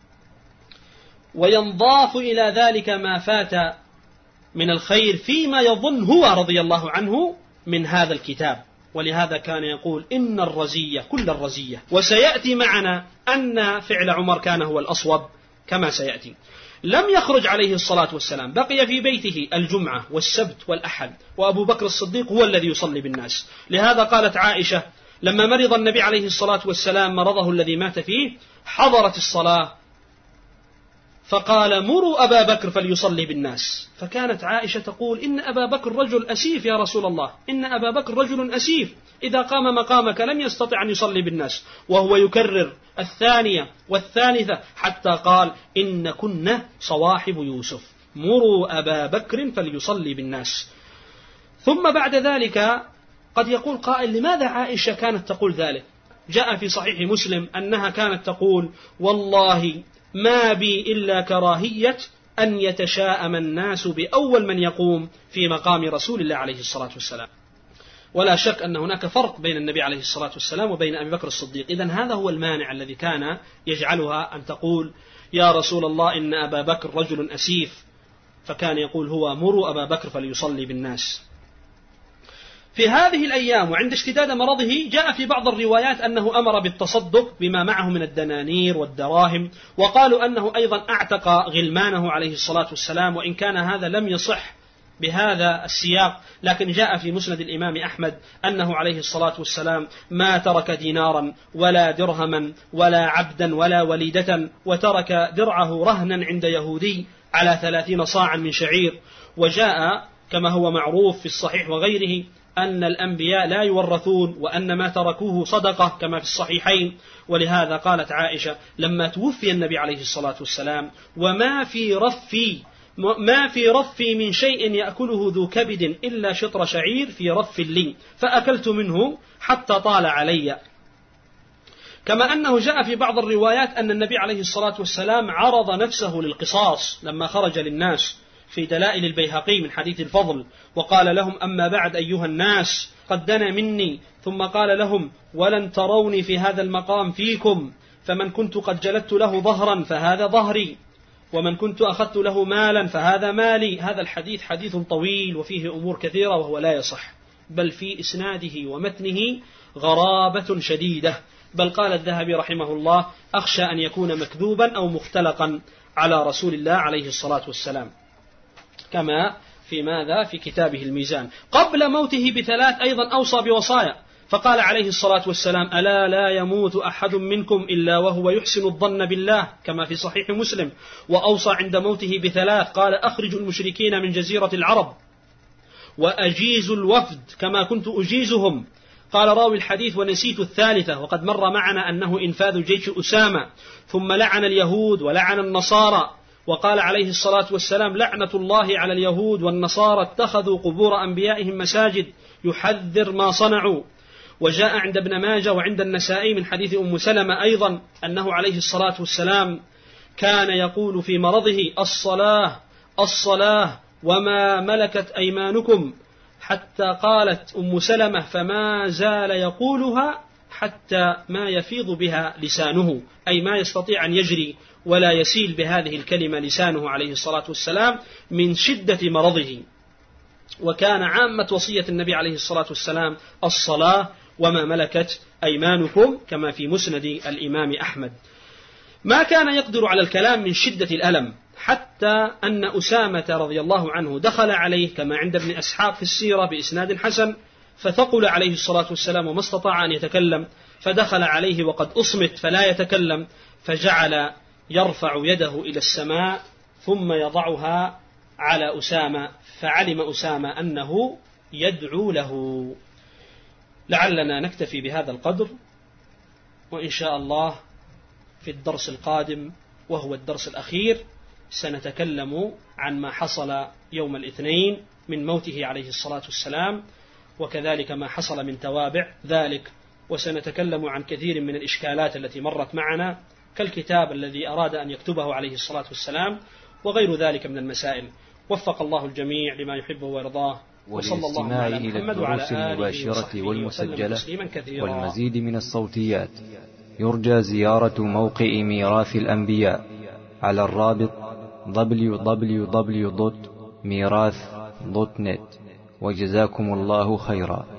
وينضاف إلى ذلك ما فات من الخير فيما يظن هو رضي الله عنه من هذا الكتاب. ولهذا كان يقول: إن الرزية كل الرزية. وسيأتي معنا أن فعل عمر كان هو الأصوب كما سيأتي. لم يخرج عليه الصلاة والسلام، بقي في بيته الجمعة والسبت والأحد، وأبو بكر الصديق هو الذي يصلي بالناس. لهذا قالت عائشة لما مرض النبي عليه الصلاة والسلام مرضه الذي مات فيه، حضرت الصلاة فقال: مروا أبا بكر فليصلي بالناس. فكانت عائشة تقول: إن أبا بكر رجل أسيف يا رسول الله، إن أبا بكر رجل أسيف، إذا قام مقامك لم يستطع أن يصلي بالناس، وهو يكرر الثانية والثالثة حتى قال إن كنا صواحب يوسف مروا أبا بكر فليصلي بالناس. ثم بعد ذلك قد يقول قائل لماذا عائشة كانت تقول ذلك؟ جاء في صحيح مسلم أنها كانت تقول والله ما بي إلا كراهية أن يتشاءم الناس بأول من يقوم في مقام رسول الله عليه الصلاة والسلام. ولا شك أن هناك فرق بين النبي عليه الصلاة والسلام وبين أبي بكر الصديق. إذن هذا هو المانع الذي كان يجعلها أن تقول يا رسول الله إن أبا بكر رجل أسيف، فكان يقول هو مروا أبا بكر فليصلي بالناس. في هذه الأيام وعند اشتداد مرضه جاء في بعض الروايات أنه أمر بالتصدق بما معه من الدنانير والدراهم، وقالوا أنه أيضا أعتق غلمانه عليه الصلاة والسلام، وإن كان هذا لم يصح بهذا السياق، لكن جاء في مسند الإمام أحمد أنه عليه الصلاة والسلام ما ترك دينارا ولا درهما ولا عبدا ولا وليدة، وترك درعه رهنا عند يهودي على ثلاثين صاعا من شعير. وجاء كما هو معروف في الصحيح وغيره أن الأنبياء لا يورثون، وأن ما تركوه صدقة كما في الصحيحين. ولهذا قالت عائشة لما توفي النبي عليه الصلاة والسلام وما في رفي ما في رفي من شيء يأكله ذو كبد إلا شطر شعير في رف لي فأكلت منه حتى طال علي. كما أنه جاء في بعض الروايات أن النبي عليه الصلاة والسلام عرض نفسه للقصاص لما خرج للناس في دلائل البيهقي من حديث الفضل، وقال لهم أما بعد أيها الناس قد دنا مني، ثم قال لهم ولن تروني في هذا المقام فيكم، فمن كنت قد جلدت له ظهرا فهذا ظهري، ومن كنت أخذت له مالا فهذا مالي. هذا الحديث حديث طويل وفيه أمور كثيرة وهو لا يصح، بل في إسناده ومتنه غرابة شديدة، بل قال الذهبي رحمه الله أخشى أن يكون مكذوبا أو مختلقا على رسول الله عليه الصلاة والسلام، كما في ماذا في كتابه الميزان. قبل موته بثلاث أيضا أوصى بوصايا، فقال عليه الصلاة والسلام ألا لا يموت أحد منكم إلا وهو يحسن الظن بالله كما في صحيح مسلم. وأوصى عند موته بثلاث، قال أخرجوا المشركين من جزيرة العرب وأجيزوا الوفد كما كنت أجيزهم. قال راوي الحديث ونسيت الثالثة، وقد مر معنا أنه إنفاذ جيش أسامة. ثم لعن اليهود ولعن النصارى، وقال عليه الصلاة والسلام لعنة الله على اليهود والنصارى اتخذوا قبور أنبيائهم مساجد، يحذر ما صنعوا. وجاء عند ابن ماجه وعند النسائي من حديث أم سلمة أيضا أنه عليه الصلاة والسلام كان يقول في مرضه الصلاة الصلاة وما ملكت أيمانكم، حتى قالت أم سلمة فما زال يقولها حتى ما يفيض بها لسانه، أي ما يستطيع أن يجري ولا يسيل بهذه الكلمة لسانه عليه الصلاة والسلام من شدة مرضه. وكان عامة وصية النبي عليه الصلاة والسلام الصلاة وما ملكت أيمانكم كما في مسند الإمام أحمد. ما كان يقدر على الكلام من شدة الألم، حتى أن أسامة رضي الله عنه دخل عليه كما عند ابن أسحاق في السيرة بإسناد حسن، فثقل عليه الصلاة والسلام وما استطاع أن يتكلم، فدخل عليه وقد أصمت فلا يتكلم، فجعل يرفع يده إلى السماء ثم يضعها على أسامة، فعلم أسامة أنه يدعو له. لعلنا نكتفي بهذا القدر، وإن شاء الله في الدرس القادم وهو الدرس الأخير سنتكلم عن ما حصل يوم الاثنين من موته عليه الصلاة والسلام، وكذلك ما حصل من توابع ذلك، وسنتكلم عن كثير من الإشكالات التي مرت معنا كالكتاب الذي أراد أن يكتبه عليه الصلاة والسلام وغير ذلك من المسائل. وفق الله الجميع لما يحبه ويرضاه، وصلى الله على محمد وعلى آله وصحبه وسلم تسليما كثيرا. والمزيد من الصوتيات يرجى زيارة موقع ميراث الأنبياء على الرابط دبليو دبليو دبليو دوت ميراث دوت نت. وجزاكم الله خيرا.